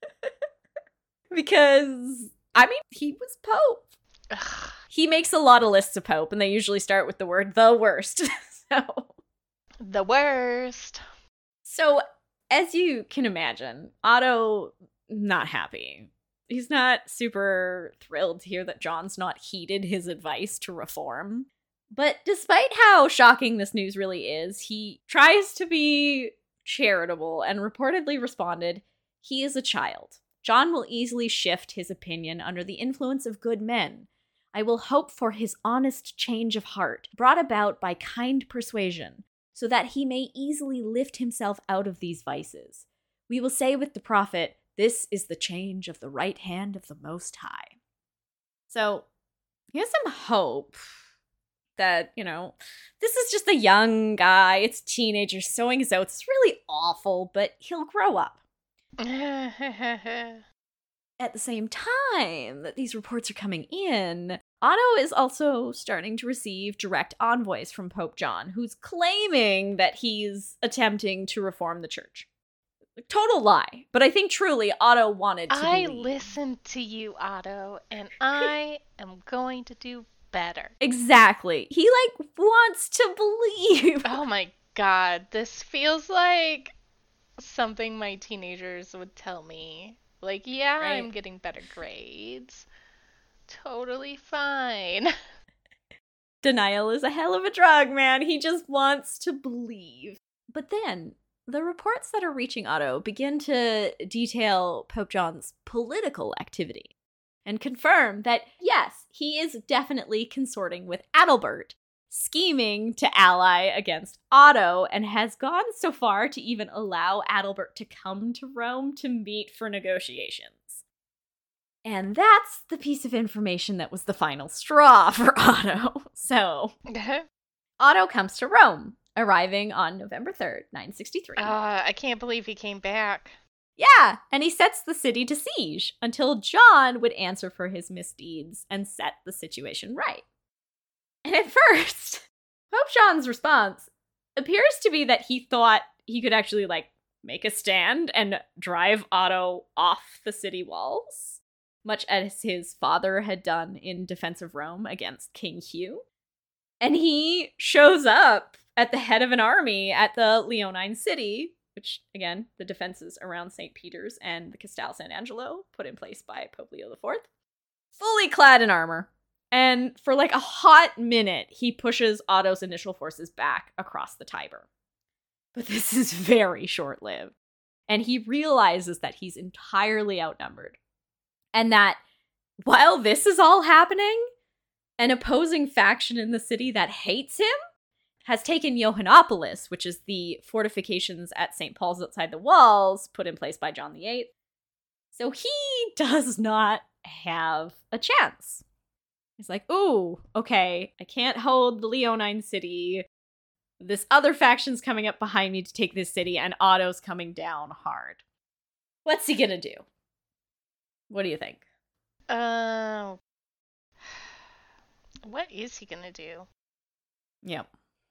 Speaker 2: Because, I mean, he was Pope.
Speaker 1: Ugh.
Speaker 2: He makes a lot of lists of Pope, and they usually start with the word the worst.
Speaker 1: The worst.
Speaker 2: So, as you can imagine, Otto, not happy. He's not super thrilled to hear that John's not heeded his advice to reform. But despite how shocking this news really is, he tries to be charitable and reportedly responded, "He is a child. John will easily shift his opinion under the influence of good men. I will hope for his honest change of heart, brought about by kind persuasion, so that he may easily lift himself out of these vices. We will say with the prophet, 'This is the change of the right hand of the Most High.'" So, he has some hope that, you know, this is just a young guy, it's teenagers sowing his oats. It's really awful, but he'll grow up. At the same time that these reports are coming in, Otto is also starting to receive direct envoys from Pope John, who's claiming that he's attempting to reform the church. Total lie, but I think truly Otto wanted to
Speaker 1: I
Speaker 2: believe.
Speaker 1: listened to you, Otto, and I am going to do better.
Speaker 2: Exactly. He, like, wants to believe.
Speaker 1: Oh my God, this feels like something my teenagers would tell me. Like, yeah,
Speaker 2: Right.
Speaker 1: I'm getting better grades. Totally fine.
Speaker 2: Denial is a hell of a drug, man. He just wants to believe. But then, the reports that are reaching Otto begin to detail Pope John's political activity and confirm that, yes, he is definitely consorting with Adalbert, scheming to ally against Otto, and has gone so far to even allow Adalbert to come to Rome to meet for negotiations. And that's the piece of information that was the final straw for Otto. So, Otto comes to Rome, arriving on November 3rd, 963.
Speaker 1: I can't believe he came back.
Speaker 2: Yeah, and he sets the city to siege until John would answer for his misdeeds and set the situation right. And at first, Pope John's response appears to be that he thought he could actually, like, make a stand and drive Otto off the city walls, much as his father had done in defense of Rome against King Hugh. And he shows up at the head of an army at the Leonine city which, again, the defenses around St. Peter's and the Castel San Angelo, put in place by Pope Leo IV, fully clad in armor. And for like a hot minute, he pushes Otto's initial forces back across the Tiber. But this is very short-lived. And he realizes that he's entirely outnumbered. And that while this is all happening, an opposing faction in the city that hates him has taken Johannopolis, which is the fortifications at St. Paul's outside the walls, put in place by John VIII. So he does not have a chance. He's like, ooh, okay, I can't hold the Leonine city. This other faction's coming up behind me to take this city, and Otto's coming down hard. What's he gonna do? What do you think?
Speaker 1: What is he gonna do?
Speaker 2: Yep.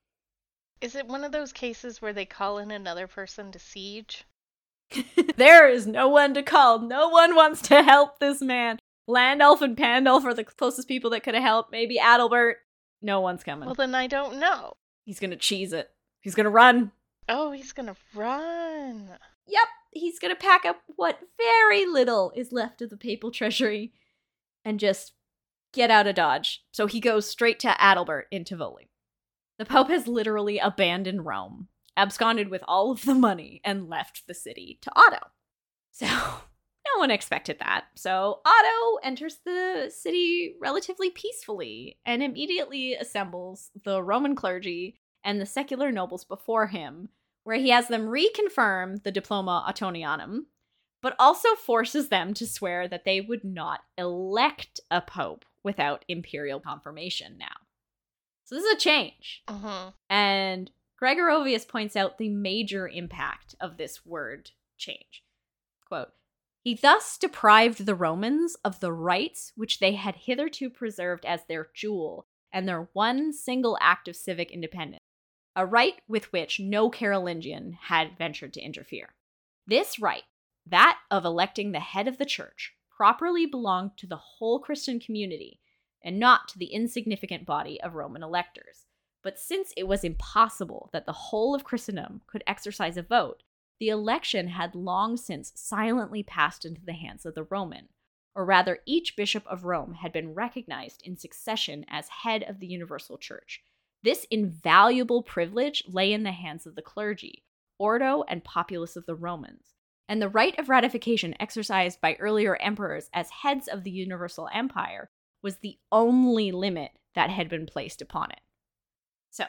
Speaker 1: Is it one of those cases where they call in another person to siege?
Speaker 2: There is no one to call. No one wants to help this man. Landulf and Pandulf are the closest people that could have helped. Maybe Adalbert. No one's coming.
Speaker 1: Well, then I don't know.
Speaker 2: He's gonna cheese it. He's gonna run.
Speaker 1: Oh, he's gonna run.
Speaker 2: Yep, he's gonna pack up what very little is left of the papal treasury and just get out of Dodge. So he goes straight to Adalbert in Tivoli. The Pope has literally abandoned Rome, absconded with all of the money, and left the city to Otto. So no one expected that. So Otto enters the city relatively peacefully and immediately assembles the Roman clergy and the secular nobles before him, where he has them reconfirm the Diploma Ottonianum, but also forces them to swear that they would not elect a pope without imperial confirmation now. So this is a change. And Gregorovius points out the major impact of this word change. Quote, he thus deprived the Romans of the rights which they had hitherto preserved as their jewel and their one single act of civic independence, a right with which no Carolingian had ventured to interfere. This right, that of electing the head of the church, properly belonged to the whole Christian community and not to the insignificant body of Roman electors. But since it was impossible that the whole of Christendom could exercise a vote, the election had long since silently passed into the hands of the Roman, or rather each bishop of Rome had been recognized in succession as head of the universal church. This invaluable privilege lay in the hands of the clergy, ordo and populace of the Romans, and the right of ratification exercised by earlier emperors as heads of the universal empire was the only limit that had been placed upon it. So,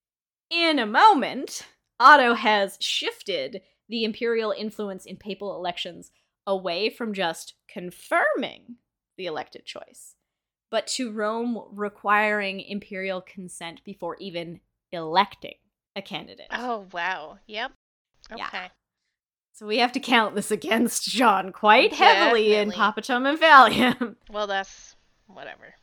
Speaker 2: in a moment, Otto has shifted the imperial influence in papal elections away from just confirming the elected choice, but to Rome requiring imperial consent before even electing a candidate.
Speaker 1: Oh, wow. Yep. Okay.
Speaker 2: Yeah. So we have to count this against John quite heavily in Papatum and Valium.
Speaker 1: Well, that's whatever.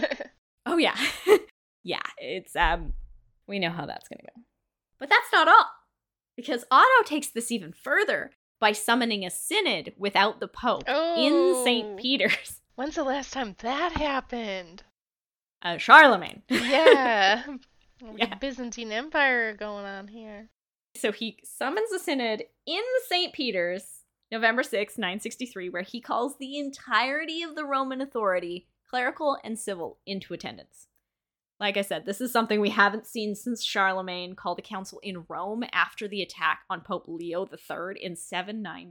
Speaker 2: Oh, yeah. Yeah, it's, we know how that's gonna go. But that's not all. Because Otto takes this even further by summoning a synod without the Pope in St. Peter's.
Speaker 1: When's the last time that happened?
Speaker 2: Charlemagne.
Speaker 1: Yeah.
Speaker 2: Yeah.
Speaker 1: Byzantine Empire going on here.
Speaker 2: So he summons a synod in St. Peter's, November 6, 963, where he calls the entirety of the Roman authority, clerical and civil, into attendance. Like I said, this is something we haven't seen since Charlemagne called a council in Rome after the attack on Pope Leo III in 799,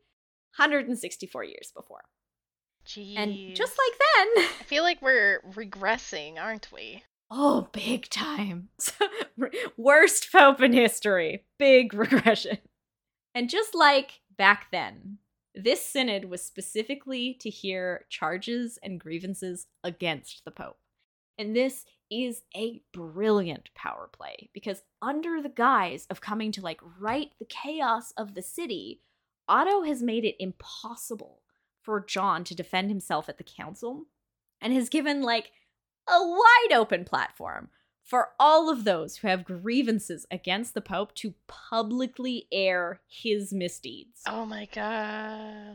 Speaker 2: 164 years before.
Speaker 1: Jeez.
Speaker 2: And just like then...
Speaker 1: I feel like we're regressing, aren't we?
Speaker 2: Oh, big time. Worst pope in history. Big regression. And just like back then, this synod was specifically to hear charges and grievances against the pope. And this is a brilliant power play, because under the guise of coming to right the chaos of the city, Otto has made it impossible for John to defend himself at the council, and has given a wide open platform for all of those who have grievances against the Pope to publicly air his misdeeds.
Speaker 1: Oh my god.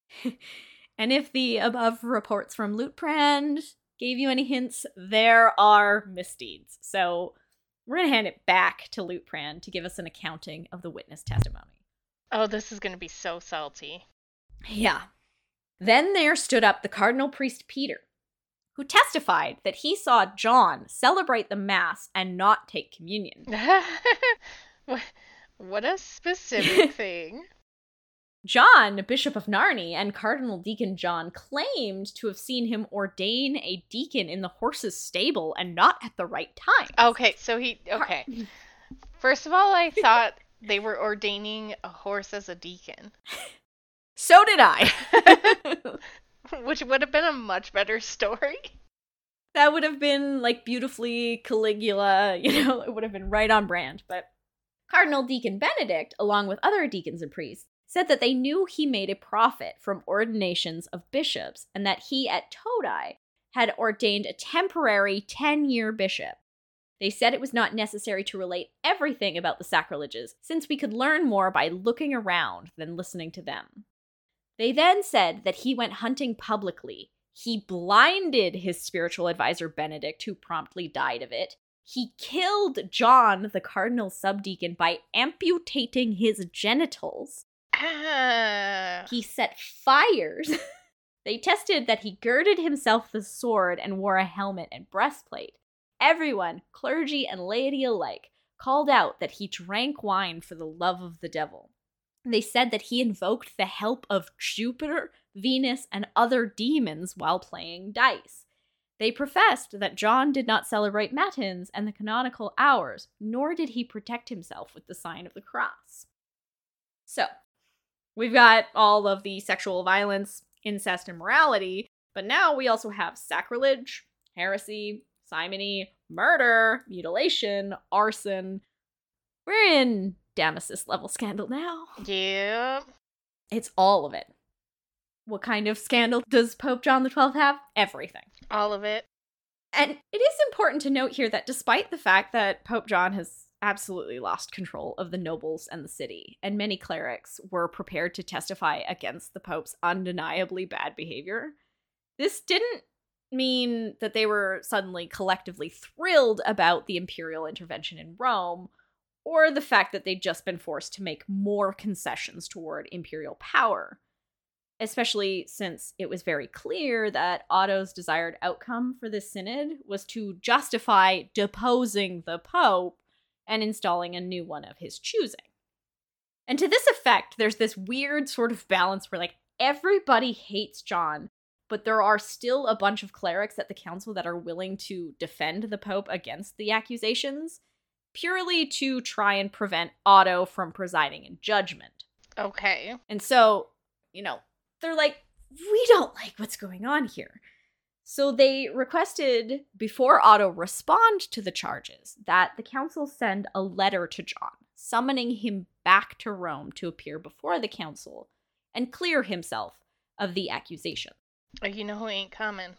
Speaker 2: And if the above reports from Liutprand gave you any hints, there are misdeeds. So we're going to hand it back to Liutprand to give us an accounting of the witness testimony.
Speaker 1: Oh, this is going to be so salty.
Speaker 2: Yeah. Then there stood up the cardinal priest Peter, who testified that he saw John celebrate the Mass and not take communion.
Speaker 1: What a specific thing.
Speaker 2: John, Bishop of Narni, and Cardinal Deacon John claimed to have seen him ordain a deacon in the horse's stable and not at the right time.
Speaker 1: Okay, so okay. First of all, I thought they were ordaining a horse as a deacon.
Speaker 2: So did I.
Speaker 1: Which would have been a much better story.
Speaker 2: That would have been, like, beautifully Caligula, it would have been right on brand. But Cardinal Deacon Benedict, along with other deacons and priests, said that they knew he made a profit from ordinations of bishops and that he at Todi had ordained a temporary 10-year bishop. They said it was not necessary to relate everything about the sacrileges, since we could learn more by looking around than listening to them. They then said that he went hunting publicly. He blinded his spiritual advisor Benedict, who promptly died of it. He killed John, the cardinal subdeacon, by amputating his genitals. He set fires. They tested that he girded himself the sword and wore a helmet and breastplate. Everyone, clergy and laity alike, called out that he drank wine for the love of the devil. They said that he invoked the help of Jupiter, Venus, and other demons while playing dice. They professed that John did not celebrate matins and the canonical hours, nor did he protect himself with the sign of the cross. So, we've got all of the sexual violence, incest, and morality, but now we also have sacrilege, heresy, simony, murder, mutilation, arson. We're in Damasus level scandal now.
Speaker 1: Yeah.
Speaker 2: It's all of it. What kind of scandal does Pope John XII have? Everything.
Speaker 1: All of it.
Speaker 2: And it is important to note here that despite the fact that Pope John has absolutely lost control of the nobles and the city, and many clerics were prepared to testify against the Pope's undeniably bad behavior, this didn't mean that they were suddenly collectively thrilled about the imperial intervention in Rome, or the fact that they'd just been forced to make more concessions toward imperial power. Especially since it was very clear that Otto's desired outcome for this synod was to justify deposing the Pope and installing a new one of his choosing. And to this effect, there's this weird sort of balance where, like, everybody hates John, but there are still a bunch of clerics at the council that are willing to defend the Pope against the accusations, purely to try and prevent Otto from presiding in judgment.
Speaker 1: Okay.
Speaker 2: And so, they're like, we don't like what's going on here. So they requested, before Otto respond to the charges, that the council send a letter to John, summoning him back to Rome to appear before the council and clear himself of the accusation.
Speaker 1: You know who ain't coming.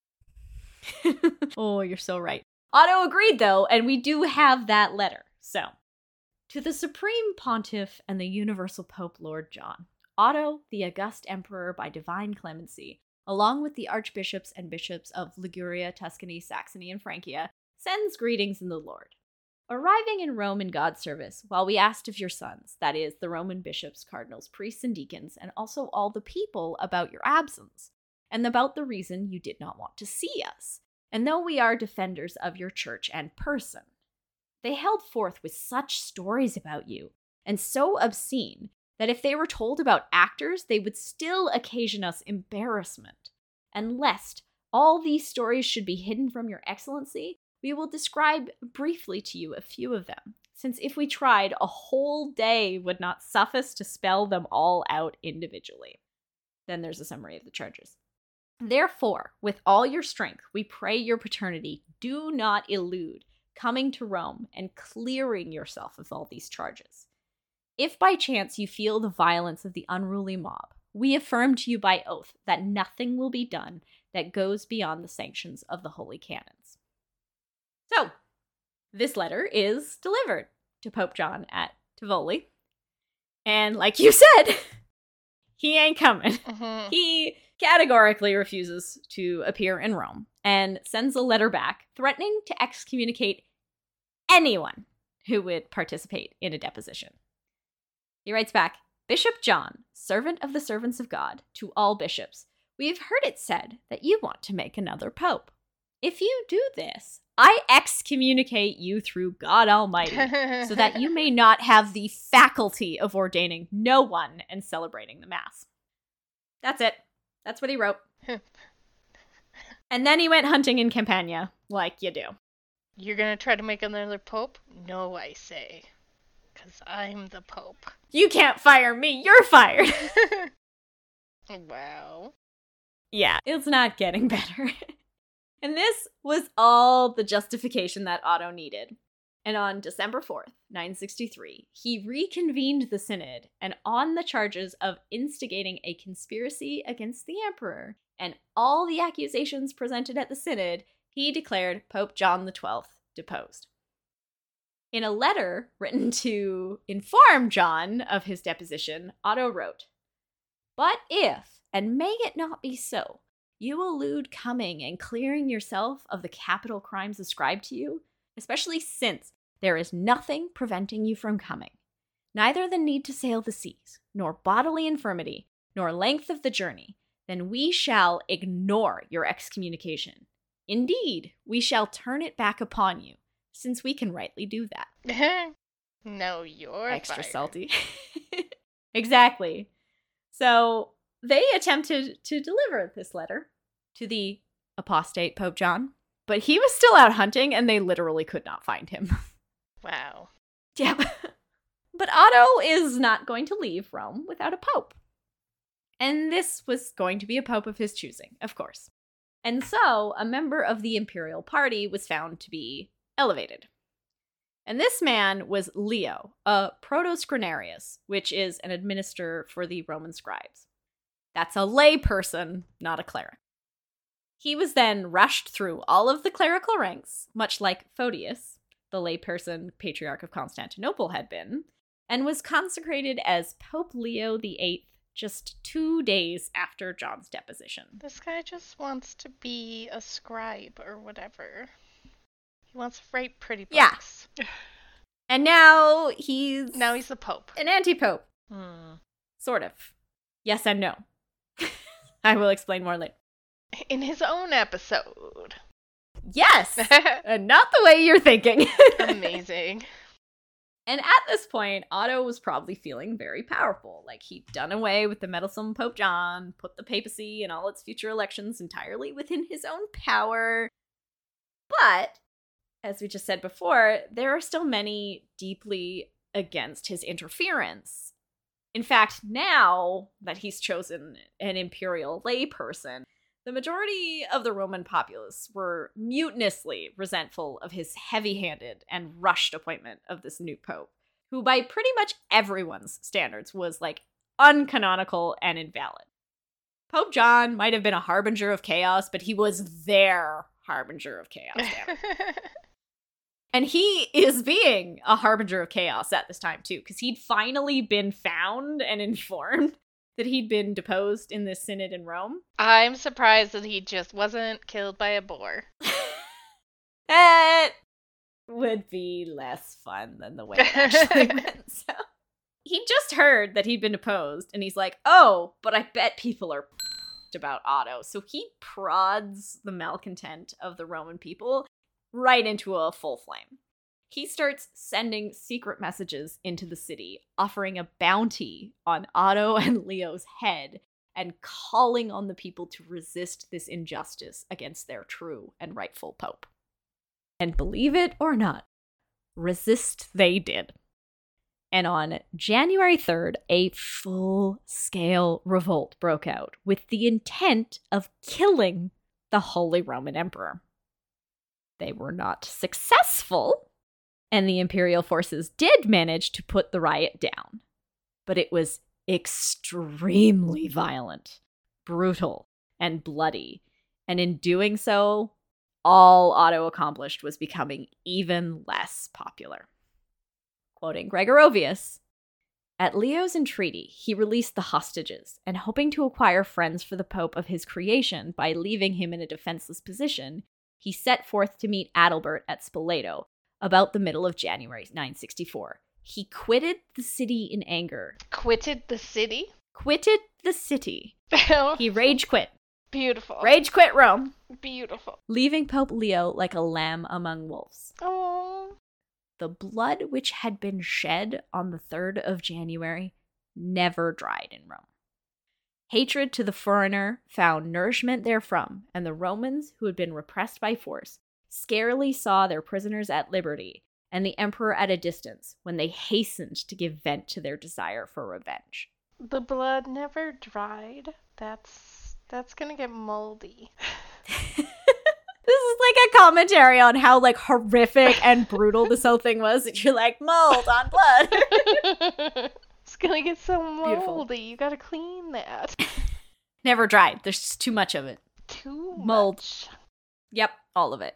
Speaker 2: Oh, you're so right. Otto agreed, though, and we do have that letter. So, to the Supreme Pontiff and the Universal Pope Lord John, Otto, the august emperor by divine clemency, along with the archbishops and bishops of Liguria, Tuscany, Saxony, and Francia, sends greetings in the Lord. Arriving in Rome in God's service, while we asked of your sons, that is, the Roman bishops, cardinals, priests, and deacons, and also all the people about your absence, and about the reason you did not want to see us, and though we are defenders of your church and person. They held forth with such stories about you, and so obscene, that if they were told about actors, they would still occasion us embarrassment. And lest all these stories should be hidden from your excellency, we will describe briefly to you a few of them, since if we tried, a whole day would not suffice to spell them all out individually. Then there's a summary of the charges. Therefore, with all your strength, we pray your paternity, do not elude coming to Rome and clearing yourself of all these charges. If by chance you feel the violence of the unruly mob, we affirm to you by oath that nothing will be done that goes beyond the sanctions of the holy canons. So, this letter is delivered to Pope John at Tivoli. And like you said, he ain't coming.
Speaker 1: Mm-hmm.
Speaker 2: He categorically refuses to appear in Rome and sends a letter back threatening to excommunicate anyone who would participate in a deposition. He writes back, Bishop John, servant of the servants of God, to all bishops, we have heard it said that you want to make another pope. If you do this, I excommunicate you through God Almighty, so that you may not have the faculty of ordaining no one and celebrating the Mass. That's it. That's what he wrote. And then he went hunting in Campania, like you do.
Speaker 1: You're gonna try to make another pope? No, I say. 'Cause I'm the pope.
Speaker 2: You can't fire me, you're fired!
Speaker 1: Wow.
Speaker 2: Yeah, it's not getting better. And this was all the justification that Otto needed. And on December 4th, 963, he reconvened the synod, and on the charges of instigating a conspiracy against the emperor and all the accusations presented at the synod, he declared Pope John XII deposed. In a letter written to inform John of his deposition, Otto wrote, "But if, and may it not be so, you elude coming and clearing yourself of the capital crimes ascribed to you, especially since there is nothing preventing you from coming, neither the need to sail the seas, nor bodily infirmity, nor length of the journey, then we shall ignore your excommunication. Indeed, we shall turn it back upon you, since we can rightly do that."
Speaker 1: No, you're
Speaker 2: Extra
Speaker 1: fired.
Speaker 2: salty. Exactly. So they attempted to deliver this letter to the apostate Pope John, but he was still out hunting and they literally could not find him.
Speaker 1: Wow.
Speaker 2: Yeah. But Otto is not going to leave Rome without a pope. And this was going to be a pope of his choosing, of course. And so a member of the imperial party was found to be elevated. And this man was Leo, a protoscrinarius, which is an administrator for the Roman scribes. That's a lay person, not a cleric. He was then rushed through all of the clerical ranks, much like Photius, the layperson Patriarch of Constantinople had been, and was consecrated as Pope Leo VIII just 2 days after John's deposition.
Speaker 1: This guy just wants to be a scribe or whatever. He wants to write pretty books.
Speaker 2: Yeah. And now he's
Speaker 1: the pope.
Speaker 2: an anti-pope. Sort of. Yes and no. I will explain more later.
Speaker 1: In his own episode.
Speaker 2: Yes! And not the way you're thinking.
Speaker 1: Amazing.
Speaker 2: And at this point, Otto was probably feeling very powerful. Like, he'd done away with the meddlesome Pope John, put the papacy and all its future elections entirely within his own power. But, as we just said before, there are still many deeply against his interference. In fact, now that he's chosen an imperial layperson, the majority of the Roman populace were mutinously resentful of his heavy-handed and rushed appointment of this new pope, who by pretty much everyone's standards was, like, uncanonical and invalid. Pope John might have been a harbinger of chaos, but he was their harbinger of chaos, damn it. And he is being a harbinger of chaos at this time, too, because he'd finally been found and informed that he'd been deposed in this synod in Rome.
Speaker 1: I'm surprised that he just wasn't killed by a boar.
Speaker 2: That would be less fun than the way it actually went. So he just heard that he'd been deposed, and he's like, oh, but I bet people are about Otto. So he prods the malcontent of the Roman people right into a full flame. He starts sending secret messages into the city, offering a bounty on Otto and Leo's head, and calling on the people to resist this injustice against their true and rightful pope. And believe it or not, resist they did. And on January 3rd, a full-scale revolt broke out with the intent of killing the Holy Roman Emperor. They were not successful, and the imperial forces did manage to put the riot down. But it was extremely violent, brutal, and bloody. And in doing so, all Otto accomplished was becoming even less popular. Quoting Gregorovius, "At Leo's entreaty, he released the hostages, and hoping to acquire friends for the pope of his creation by leaving him in a defenseless position, he set forth to meet Adalbert at Spoleto about the middle of January 964. He quitted the city in anger
Speaker 1: quitted the city?
Speaker 2: Quitted the city. He rage quit.
Speaker 1: Beautiful.
Speaker 2: Rage quit Rome.
Speaker 1: Beautiful.
Speaker 2: Leaving Pope Leo like a lamb among wolves.
Speaker 1: Oh.
Speaker 2: The blood which had been shed on the 3rd of January never dried in Rome. Hatred to the foreigner found nourishment therefrom, and the Romans, who had been repressed by force, scarcely saw their prisoners at liberty and the emperor at a distance when they hastened to give vent to their desire for revenge.
Speaker 1: The blood never dried. That's gonna get moldy.
Speaker 2: This is like a commentary on how like horrific and brutal this whole thing was. That you're like, mold on blood.
Speaker 1: It's gonna get so moldy.
Speaker 2: Beautiful.
Speaker 1: You gotta clean that.
Speaker 2: Never dried. There's just too much of it.
Speaker 1: Too
Speaker 2: Mold.
Speaker 1: much.
Speaker 2: Yep, all of it.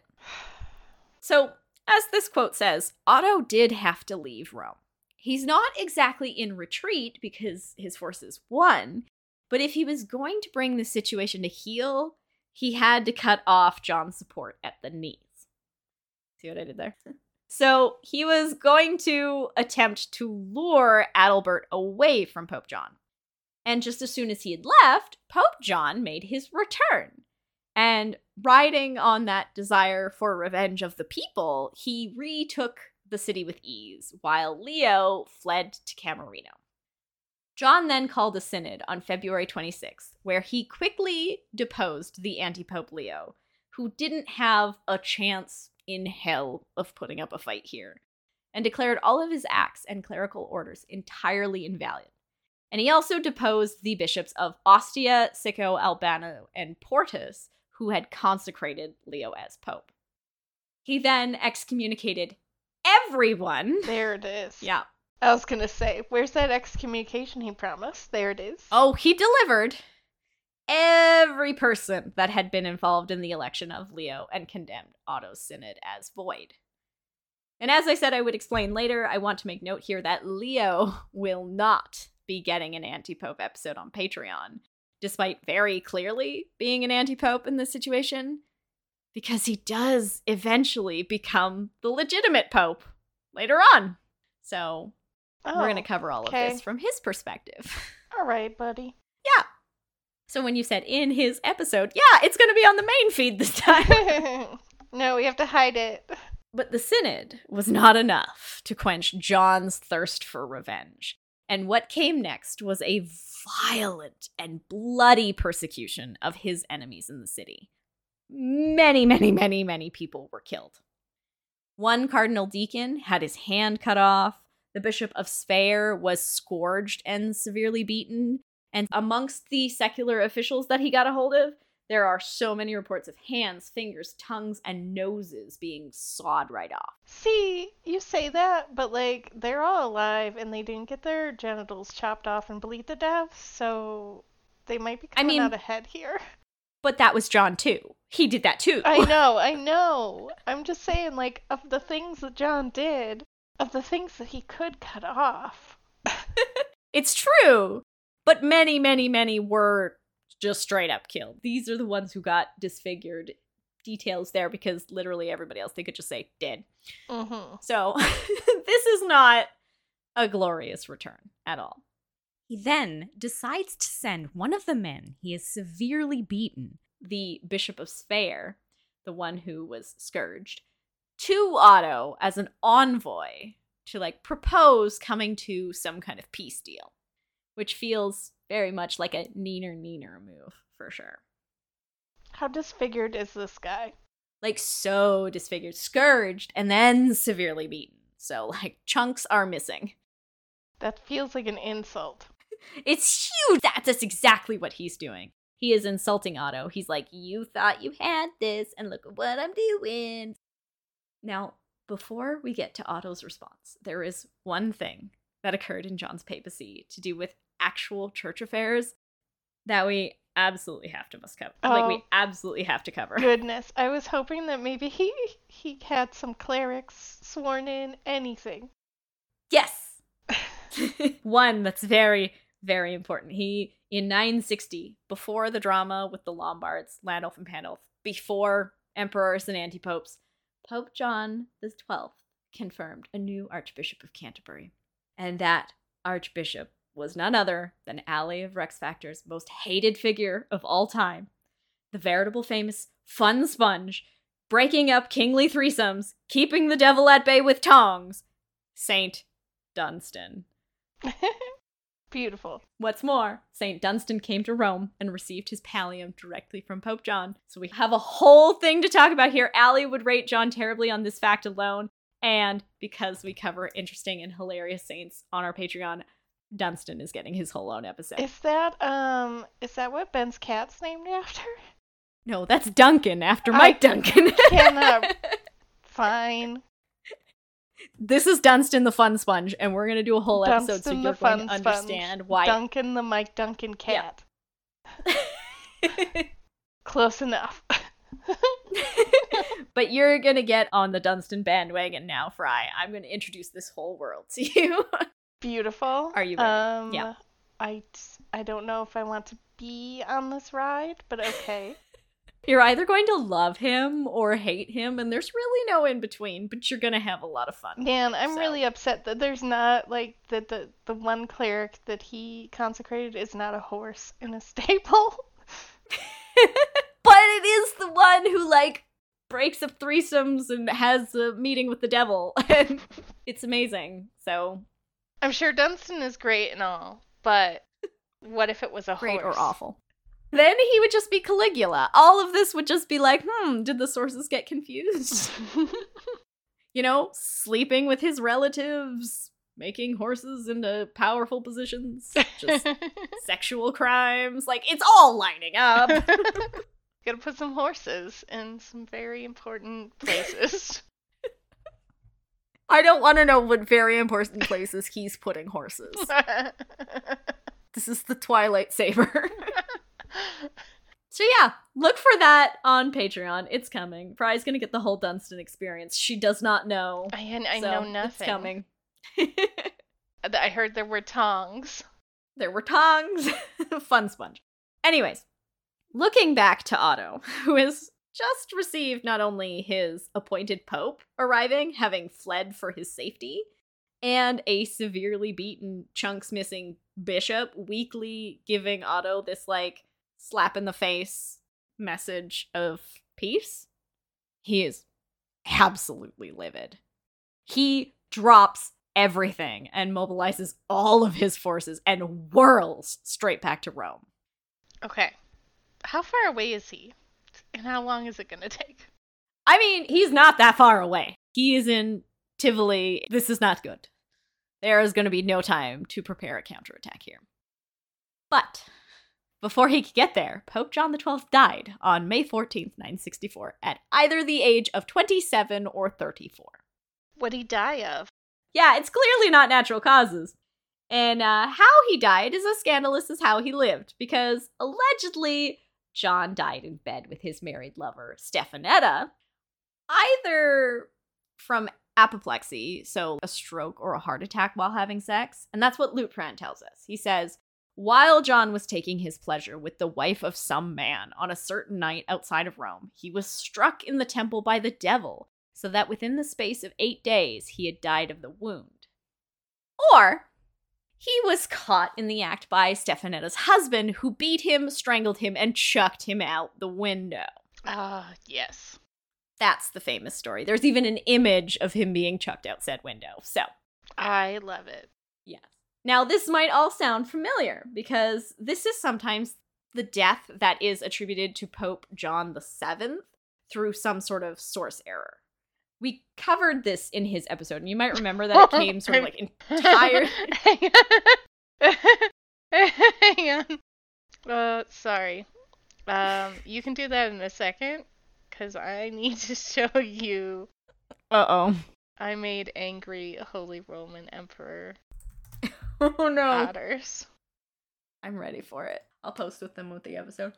Speaker 2: So, as this quote says, Otto did have to leave Rome. He's not exactly in retreat because his forces won, but if he was going to bring the situation to heel, he had to cut off John's support at the knees. See what I did there? So he was going to attempt to lure Adalbert away from Pope John. And just as soon as he had left, Pope John made his return. And riding on that desire for revenge of the people, he retook the city with ease, while Leo fled to Camerino. John then called a synod on February 26th, where he quickly deposed the anti-pope Leo, who didn't have a chance in hell of putting up a fight here, and declared all of his acts and clerical orders entirely invalid. And he also deposed the bishops of Ostia, Sicco, Albano, and Portus, who had consecrated Leo as pope. He then excommunicated everyone.
Speaker 1: There it is.
Speaker 2: Yeah.
Speaker 1: I was gonna say, where's that excommunication he promised? There it is.
Speaker 2: Oh, he delivered every person that had been involved in the election of Leo and condemned Otto's synod as void. And as I said I would explain later, I want to make note here that Leo will not be getting an anti-pope episode on Patreon, despite very clearly being an anti-pope in this situation, because he does eventually become the legitimate pope later on. So we're going to cover all of this from his perspective.
Speaker 1: All right, buddy.
Speaker 2: Yeah. So when you said in his episode, yeah, it's going to be on the main feed this time.
Speaker 1: No, we have to hide it.
Speaker 2: But the synod was not enough to quench John's thirst for revenge. And what came next was a violent and bloody persecution of his enemies in the city. Many, many, many, many people were killed. One cardinal deacon had his hand cut off. The Bishop of Speyer was scourged and severely beaten. And amongst the secular officials that he got a hold of, there are so many reports of hands, fingers, tongues, and noses being sawed right off.
Speaker 1: See, you say that, but like, they're all alive and they didn't get their genitals chopped off and bleed to death, so they might be coming out ahead here.
Speaker 2: But that was John too. He did that too.
Speaker 1: I know. I'm just saying, like, of the things that John did, of the things that he could cut off.
Speaker 2: It's true. But many, many, many were just straight up killed. These are the ones who got disfigured. Details there because literally everybody else, they could just say dead.
Speaker 1: Mm-hmm.
Speaker 2: So this is not a glorious return at all. He then decides to send one of the men he has severely beaten, the Bishop of Speyer, the one who was scourged, to Otto as an envoy to like propose coming to some kind of peace deal, which feels very much like a neener move for sure.
Speaker 1: How disfigured is this guy?
Speaker 2: Like so disfigured, scourged, and then severely beaten. So like chunks are missing.
Speaker 1: That feels like an insult.
Speaker 2: It's huge. That's exactly what he's doing. He is insulting Otto. He's like, you thought you had this, and look at what I'm doing. Now, before we get to Otto's response, there is one thing that occurred in John's papacy to do with actual church affairs that we absolutely have to cover. Like, we absolutely have to cover.
Speaker 1: Goodness. I was hoping that maybe he had some clerics sworn in, anything.
Speaker 2: Yes! One that's very, very important. He, in 960, before the drama with the Lombards, Landulf and Pandulf, before emperors and anti-popes, Pope John XII confirmed a new Archbishop of Canterbury. And that Archbishop was none other than Allie of Rex Factor's most hated figure of all time. The veritable famous fun sponge, breaking up kingly threesomes, keeping the devil at bay with tongs, Saint Dunstan.
Speaker 1: Beautiful.
Speaker 2: What's more, St. Dunstan came to Rome and received his pallium directly from Pope John. So we have a whole thing to talk about here. Allie would rate John terribly on this fact alone. And because we cover interesting and hilarious saints on our Patreon, Dunstan is getting his whole own episode.
Speaker 1: Is that what Ben's cat's named after?
Speaker 2: No, that's Duncan, after Mike Duncan.
Speaker 1: Fine.
Speaker 2: This is Dunstan the Fun Sponge, and we're going to do a whole episode so you're going to understand why.
Speaker 1: Duncan the Mike Duncan cat. Yeah. Close enough.
Speaker 2: But you're going to get on the Dunstan bandwagon now, Fry. I'm going to introduce this whole world to you.
Speaker 1: Beautiful.
Speaker 2: Are you ready?
Speaker 1: Yeah. I don't know if I want to be on this ride, but okay.
Speaker 2: You're either going to love him or hate him, and there's really no in between, but you're going to have a lot of fun.
Speaker 1: Man, I'm really upset that there's not, like, the one cleric that he consecrated is not a horse in a stable.
Speaker 2: But it is the one who, like, breaks up threesomes and has a meeting with the devil. And it's amazing, so.
Speaker 1: I'm sure Dunstan is great and all, but what if it was a
Speaker 2: great
Speaker 1: horse?
Speaker 2: Or awful? Then he would just be Caligula. All of this would just be like, did the sources get confused? You know, sleeping with his relatives, making horses into powerful positions, just sexual crimes. Like, it's all lining up.
Speaker 1: Gotta put some horses in some very important places.
Speaker 2: I don't want to know what very important places he's putting horses. This is the Twilight Saber. So yeah, look for that on Patreon. It's coming. Fry's gonna get the whole Dunstan experience. She does not know.
Speaker 1: I know nothing.
Speaker 2: It's coming.
Speaker 1: I heard there were tongs.
Speaker 2: There were tongs. Fun sponge. Anyways, looking back to Otto, who has just received not only his appointed pope arriving, having fled for his safety, and a severely beaten, chunks missing bishop weekly giving Otto this, like, slap in the face message of peace, he is absolutely livid. He drops everything and mobilizes all of his forces and whirls straight back to Rome.
Speaker 1: Okay. How far away is he? And how long is it going to take?
Speaker 2: I mean, he's not that far away. He is in Tivoli. This is not good. There is going to be no time to prepare a counterattack here. But before he could get there, Pope John XII died on May 14th, 964, at either the age of 27 or 34.
Speaker 1: What'd he die of?
Speaker 2: Yeah, it's clearly not natural causes. And how he died is as scandalous as how he lived, because allegedly John died in bed with his married lover, Stefanetta, either from apoplexy, so a stroke or a heart attack while having sex. And that's what Liutprand tells us. He says, while John was taking his pleasure with the wife of some man on a certain night outside of Rome, he was struck in the temple by the devil, so that within the space of 8 days he had died of the wound. Or he was caught in the act by Stefanetta's husband, who beat him, strangled him, and chucked him out the window.
Speaker 1: Yes.
Speaker 2: That's the famous story. There's even an image of him being chucked out said window. So,
Speaker 1: I love it.
Speaker 2: Yes. Now, this might all sound familiar, because this is sometimes the death that is attributed to Pope John VII through some sort of source error. We covered this in his episode, and you might remember that it came sort of like entire...
Speaker 1: Hang on. Sorry. You can do that in a second, because I need to show you...
Speaker 2: Uh-oh.
Speaker 1: I made angry Holy Roman Emperor
Speaker 2: Oh no.
Speaker 1: otters.
Speaker 2: I'm ready for it. I'll post with them with the episode.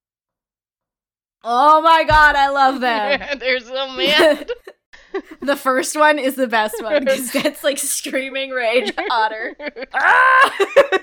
Speaker 2: Oh my god, I love them.
Speaker 1: They're so mad.
Speaker 2: The first one is the best one, because that's like screaming rage otter. Ah!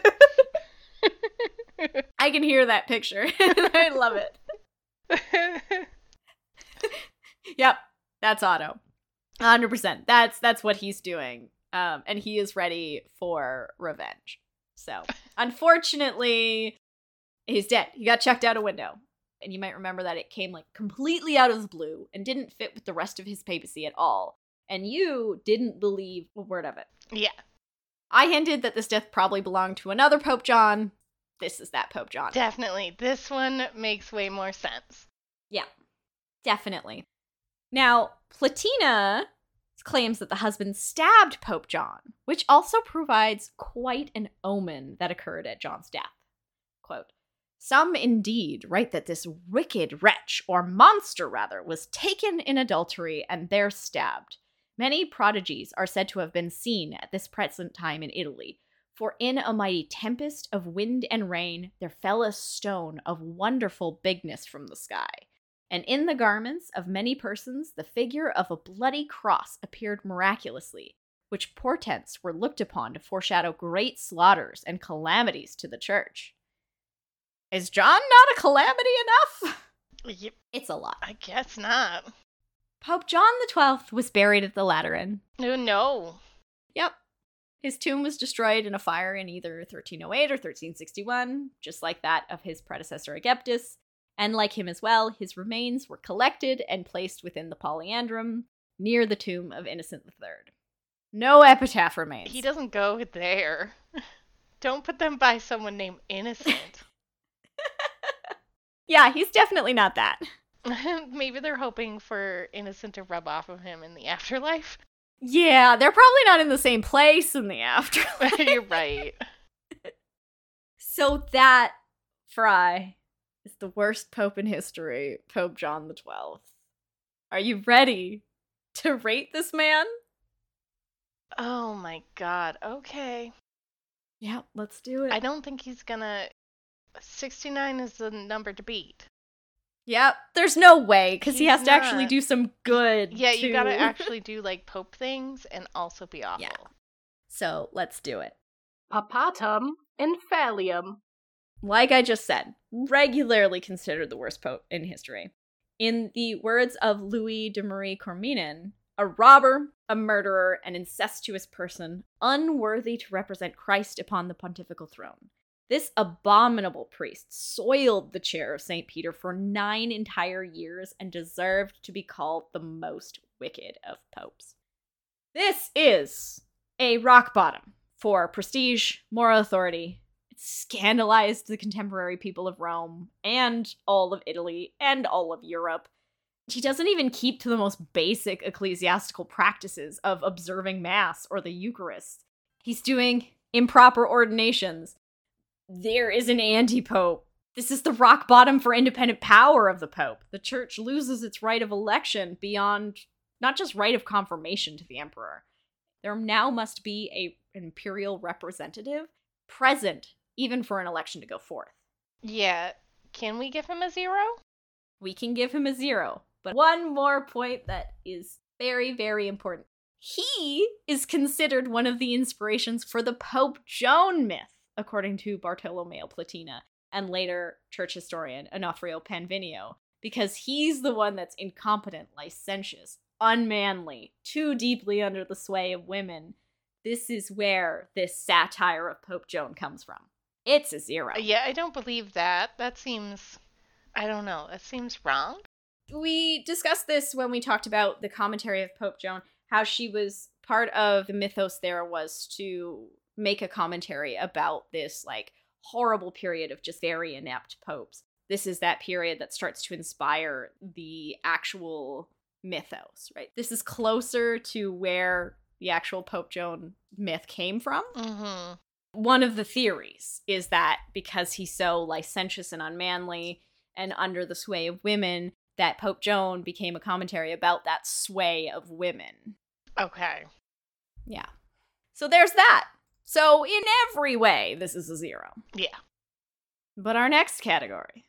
Speaker 2: I can hear that picture. I love it. Yep, that's Otto. 100%. That's what he's doing. And he is ready for revenge. So, unfortunately, he's dead. He got chucked out a window. And you might remember that it came like completely out of the blue and didn't fit with the rest of his papacy at all. And you didn't believe a word of it.
Speaker 1: Yeah.
Speaker 2: I hinted that this death probably belonged to another Pope John. This is that Pope John.
Speaker 1: Definitely. This one makes way more sense.
Speaker 2: Yeah, definitely. Now, Platina claims that the husband stabbed Pope John, which also provides quite an omen that occurred at John's death. Quote, "Some indeed write that this wicked wretch, or monster rather, was taken in adultery and there stabbed. Many prodigies are said to have been seen at this present time in Italy, for in a mighty tempest of wind and rain there fell a stone of wonderful bigness from the sky. And in the garments of many persons the figure of a bloody cross appeared miraculously, which portents were looked upon to foreshadow great slaughters and calamities to the church." Is John not a calamity enough?
Speaker 1: Yep.
Speaker 2: It's a lot.
Speaker 1: I guess not.
Speaker 2: Pope John XII was buried at the Lateran.
Speaker 1: Oh, no.
Speaker 2: Yep. His tomb was destroyed in a fire in either 1308 or 1361, just like that of his predecessor Aegyptus. And like him as well, his remains were collected and placed within the Polyandrum, near the tomb of Innocent III. No epitaph remains.
Speaker 1: He doesn't go there. Don't put them by someone named Innocent.
Speaker 2: Yeah, he's definitely not that.
Speaker 1: Maybe they're hoping for Innocent to rub off of him in the afterlife.
Speaker 2: Yeah, they're probably not in the same place in the afterlife.
Speaker 1: You're right.
Speaker 2: So that, Fry, is the worst pope in history, Pope John XII. Are you ready to rate this man?
Speaker 1: Oh my god, okay.
Speaker 2: Yeah, let's do it.
Speaker 1: I don't think he's gonna... 69 is the number to beat.
Speaker 2: Yep, there's no way, because he has to
Speaker 1: not.
Speaker 2: actually do some good,
Speaker 1: Yeah,
Speaker 2: too.
Speaker 1: you gotta actually do, like, pope things and also be awful.
Speaker 2: Yeah. So, let's do it.
Speaker 3: Papatum infallium.
Speaker 2: Like I just said, regularly considered the worst pope in history. In the words of Louis de Marie Corminin, a robber, a murderer, an incestuous person, unworthy to represent Christ upon the pontifical throne. This abominable priest soiled the chair of St. Peter for 9 entire years and deserved to be called the most wicked of popes. This is a rock bottom for prestige, moral authority. It scandalized the contemporary people of Rome and all of Italy and all of Europe. He doesn't even keep to the most basic ecclesiastical practices of observing Mass or the Eucharist. He's doing improper ordinations. There is an anti-pope. This is the rock bottom for independent power of the pope. The church loses its right of election beyond not just right of confirmation to the emperor. There now must be an imperial representative present even for an election to go forth.
Speaker 1: Yeah. Can we give him a 0?
Speaker 2: We can give him a 0. But one more point that is very, very important. He is considered one of the inspirations for the Pope Joan myth, according to Bartolomeo Platina, and later church historian Onofrio Panvinio, because he's the one that's incompetent, licentious, unmanly, too deeply under the sway of women. This is where this satire of Pope Joan comes from. It's a 0.
Speaker 1: Yeah, I don't believe that. That seems... I don't know. That seems wrong.
Speaker 2: We discussed this when we talked about the commentary of Pope Joan, how she was part of the mythos there was to make a commentary about this, like, horrible period of just very inept popes. This is that period that starts to inspire the actual mythos, right? This is closer to where the actual Pope Joan myth came from.
Speaker 1: Mm-hmm.
Speaker 2: One of the theories is that because he's so licentious and unmanly and under the sway of women, that Pope Joan became a commentary about that sway of women.
Speaker 1: Okay.
Speaker 2: Yeah. So there's that. So in every way, this is a 0.
Speaker 1: Yeah.
Speaker 2: But our next category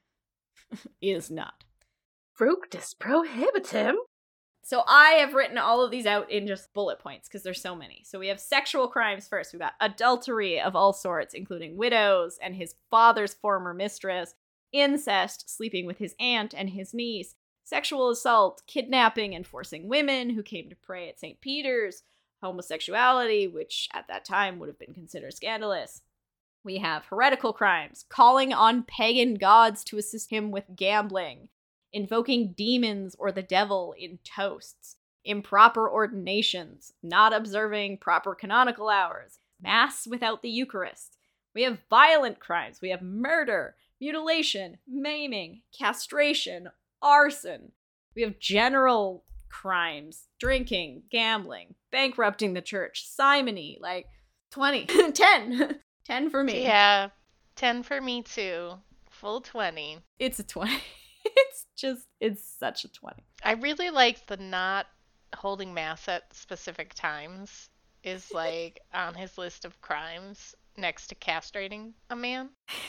Speaker 2: is not.
Speaker 3: Fructus prohibitum.
Speaker 2: So I have written all of these out in just bullet points because there's so many. So we have sexual crimes first. We've got adultery of all sorts, including widows and his father's former mistress, incest, sleeping with his aunt and his niece, sexual assault, kidnapping and forcing women who came to pray at St. Peter's, homosexuality, which at that time would have been considered scandalous, We have heretical crimes, calling on pagan gods to assist him with gambling, invoking demons or the devil in toasts, improper ordinations, not observing proper canonical hours, mass without the Eucharist. We have violent crimes. We have murder, mutilation, maiming, castration, arson. We have general crimes, drinking, gambling, bankrupting the church, simony, 20, 10. 10 for me.
Speaker 1: Yeah, 10 for me too. Full 20.
Speaker 2: It's a 20. It's such a 20.
Speaker 1: I really like the not holding mass at specific times is on his list of crimes next to castrating a man.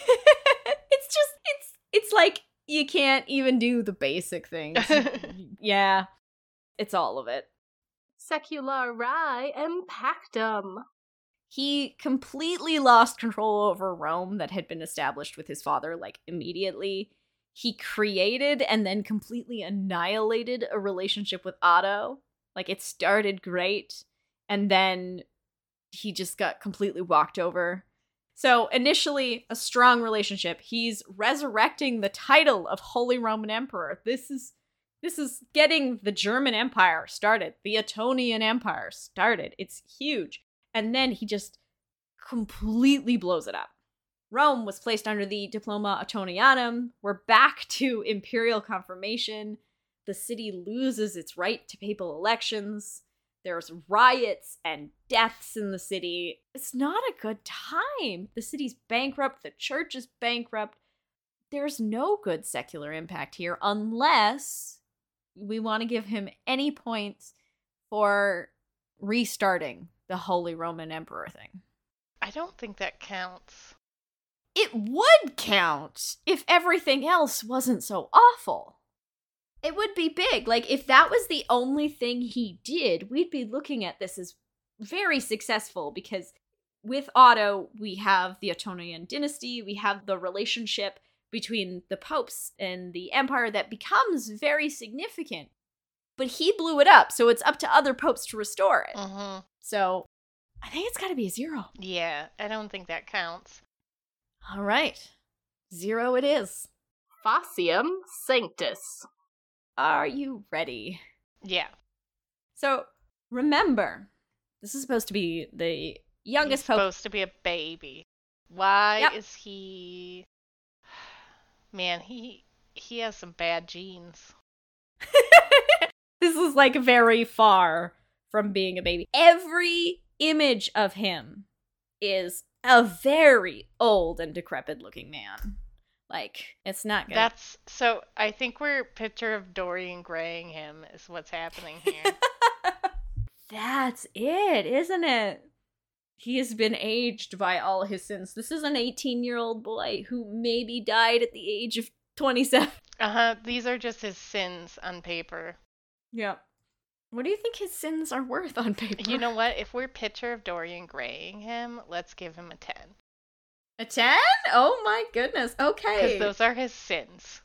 Speaker 2: It's like you can't even do the basic things. Yeah, it's all of it.
Speaker 3: Seculari impactum.
Speaker 2: He completely lost control over Rome that had been established with his father, immediately. He created and then completely annihilated a relationship with Otto. It started great, and then he just got completely walked over. So, initially, a strong relationship. He's resurrecting the title of Holy Roman Emperor. This is getting the German Empire started. The Ottonian Empire started. It's huge. And then he just completely blows it up. Rome was placed under the Diploma Ottonianum. We're back to imperial confirmation. The city loses its right to papal elections. There's riots and deaths in the city. It's not a good time. The city's bankrupt. The church is bankrupt. There's no good secular impact here unless we want to give him any points for restarting the Holy Roman Emperor thing.
Speaker 1: I don't think that counts.
Speaker 2: It would count if everything else wasn't so awful. It would be big. If that was the only thing he did, we'd be looking at this as very successful because with Otto, we have the Ottonian dynasty, we have the relationship between the popes and the empire that becomes very significant. But he blew it up, so it's up to other popes to restore it.
Speaker 1: Mm-hmm.
Speaker 2: So I think it's got to be a 0.
Speaker 1: Yeah, I don't think that counts.
Speaker 2: All right. 0 it is.
Speaker 3: Facium sanctus.
Speaker 2: Are you ready?
Speaker 1: Yeah.
Speaker 2: So, remember, this is supposed to be the youngest pope.
Speaker 1: He's supposed to be a baby. Why
Speaker 2: Yep.
Speaker 1: is he... Man, he has some bad genes.
Speaker 2: This is very far from being a baby. Every image of him is a very old and decrepit looking man. It's not good.
Speaker 1: So I think we're picture of Dorian graying him is what's happening here.
Speaker 2: That's it, isn't it? He has been aged by all his sins. This is an 18-year-old boy who maybe died at the age of 27.
Speaker 1: These are just his sins on paper.
Speaker 2: Yeah. What do you think his sins are worth on paper?
Speaker 1: You know what? If we're picture of Dorian graying him, let's give him a 10.
Speaker 2: A 10? Oh my goodness. Okay.
Speaker 1: Because those are his sins.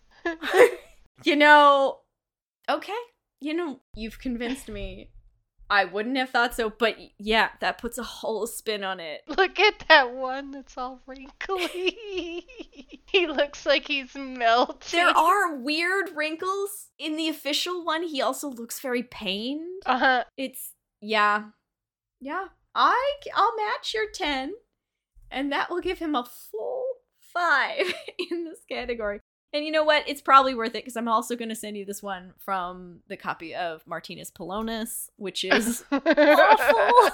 Speaker 2: Okay. You've convinced me. I wouldn't have thought so, but yeah, that puts a whole spin on it.
Speaker 1: Look at that one that's all wrinkly. He looks like he's melting.
Speaker 2: There are weird wrinkles. In the official one, he also looks very pained. It's, yeah. I'll match your 10, and that will give him a full 5 in this category. And you know what? It's probably worth it because I'm also going to send you this one from the copy of Martinus Polonus, which is awful.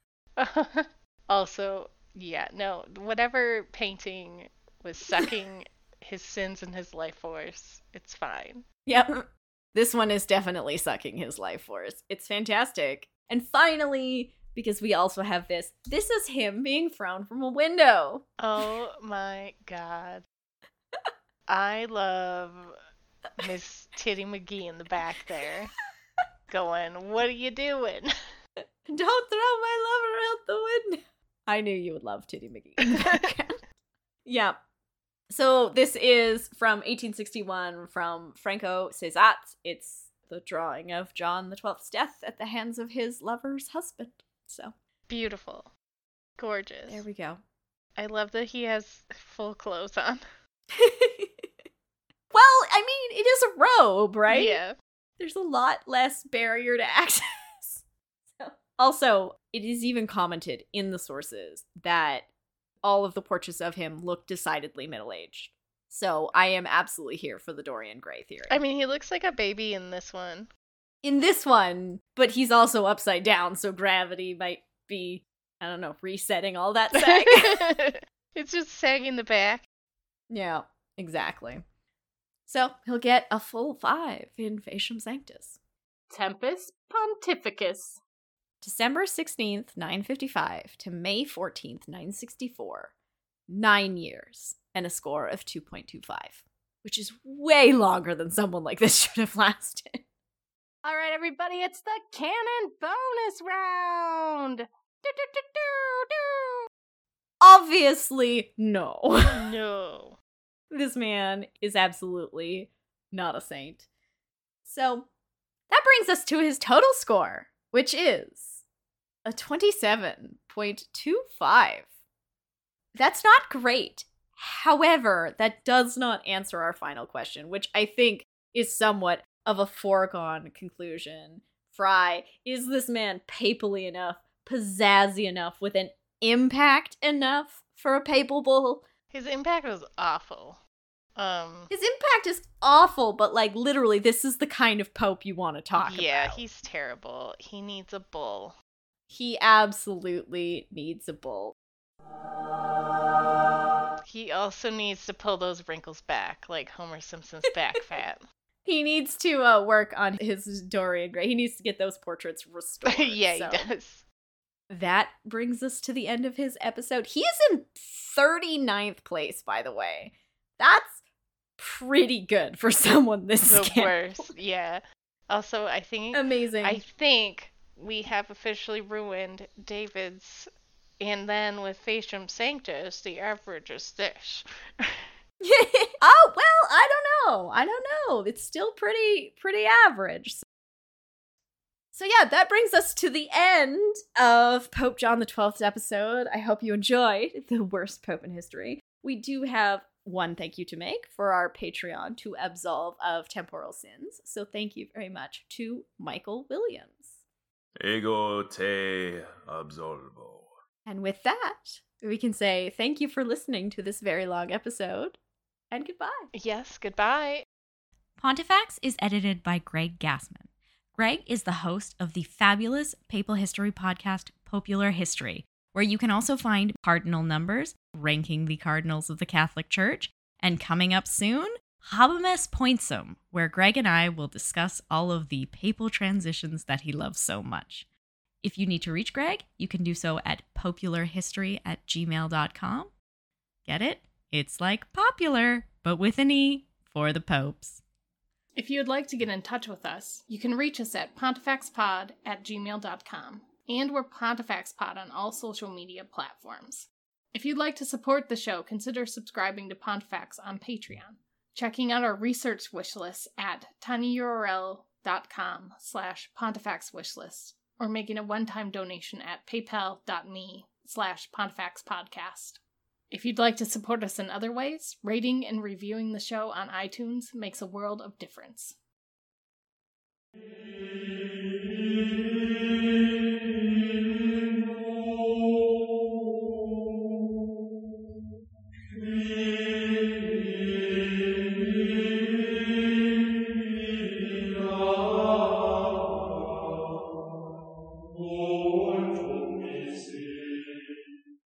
Speaker 1: Also, yeah, no, whatever painting was sucking his sins and his life force, it's fine.
Speaker 2: Yep. This one is definitely sucking his life force. It's fantastic. And finally, because we also have this is him being thrown from a window.
Speaker 1: Oh my god. I love Miss Titty McGee in the back there going, what are you doing?
Speaker 2: Don't throw my lover out the window. I knew you would love Titty McGee. Yeah. So this is from 1861 from Franco Cesat. It's the drawing of John XII's death at the hands of his lover's husband. So
Speaker 1: beautiful. Gorgeous.
Speaker 2: There we go.
Speaker 1: I love that he has full clothes on.
Speaker 2: Well, I mean, it is a robe, right?
Speaker 1: Yeah.
Speaker 2: There's a lot less barrier to access. Also, it is even commented in the sources that all of the portraits of him look decidedly middle-aged. So I am absolutely here for the Dorian Gray theory.
Speaker 1: I mean, he looks like a baby in this one.
Speaker 2: In this one, but he's also upside down, so gravity might be, I don't know, resetting all that sag.
Speaker 1: It's just sagging the back.
Speaker 2: Yeah, exactly. So he'll get a full 5 in Facium Sanctus.
Speaker 3: Tempus Pontificus.
Speaker 2: December 16th, 955 to May 14th, 964. 9 years and a score of 2.25, which is way longer than someone like this should have lasted.
Speaker 3: All right, everybody, it's the canon bonus round. Do-do-do-do-do.
Speaker 2: Obviously, no.
Speaker 1: No.
Speaker 2: This man is absolutely not a saint. So that brings us to his total score, which is a 27.25. That's not great. However, that does not answer our final question, which I think is somewhat of a foregone conclusion. Fry, is this man papally enough, pizzazzy enough, with an impact enough for a papal bull?
Speaker 1: His impact was awful.
Speaker 2: His impact is awful, but like literally, this is the kind of pope you want to talk about.
Speaker 1: Yeah, he's terrible. He needs a bull.
Speaker 2: He absolutely needs a bull.
Speaker 1: He also needs to pull those wrinkles back, like Homer Simpson's back fat.
Speaker 2: He needs to work on his Dorian Gray. He needs to get those portraits restored.
Speaker 1: Yeah,
Speaker 2: so.
Speaker 1: he does.
Speaker 2: That brings us to the end of his episode. He is in 39th place, by the way. That's pretty good for someone this
Speaker 1: The
Speaker 2: scandalous.
Speaker 1: worst, yeah. Also, I think we have officially ruined David's, and then with Facium Sanctus, the average is this.
Speaker 2: Oh, well, I don't know. It's still pretty average. So yeah, that brings us to the end of Pope John XII's episode. I hope you enjoyed the worst pope in history. We do have one thank you to make for our Patreon to absolve of temporal sins. So thank you very much to Michael Williams.
Speaker 4: Ego te absolvo.
Speaker 2: And with that, we can say thank you for listening to this very long episode, and goodbye.
Speaker 1: Yes, goodbye.
Speaker 5: Pontifex is edited by Greg Gassman. Greg is the host of the fabulous papal history podcast, Popular History, where you can also find cardinal numbers, ranking the cardinals of the Catholic Church, and coming up soon, Habemus Pointsum, where Greg and I will discuss all of the papal transitions that he loves so much. If you need to reach Greg, you can do so at popularhistory@gmail.com. Get it? It's like popular, but with an E for the popes.
Speaker 3: If you would like to get in touch with us, you can reach us at pontifexpod@gmail.com. And we're PontifexPod on all social media platforms. If you'd like to support the show, consider subscribing to Pontifex on Patreon, checking out our research wishlist at tinyurl.com/pontifexwishlist, or making a one-time donation at paypal.me/pontifexpodcast. If you'd like to support us in other ways, rating and reviewing the show on iTunes makes a world of difference.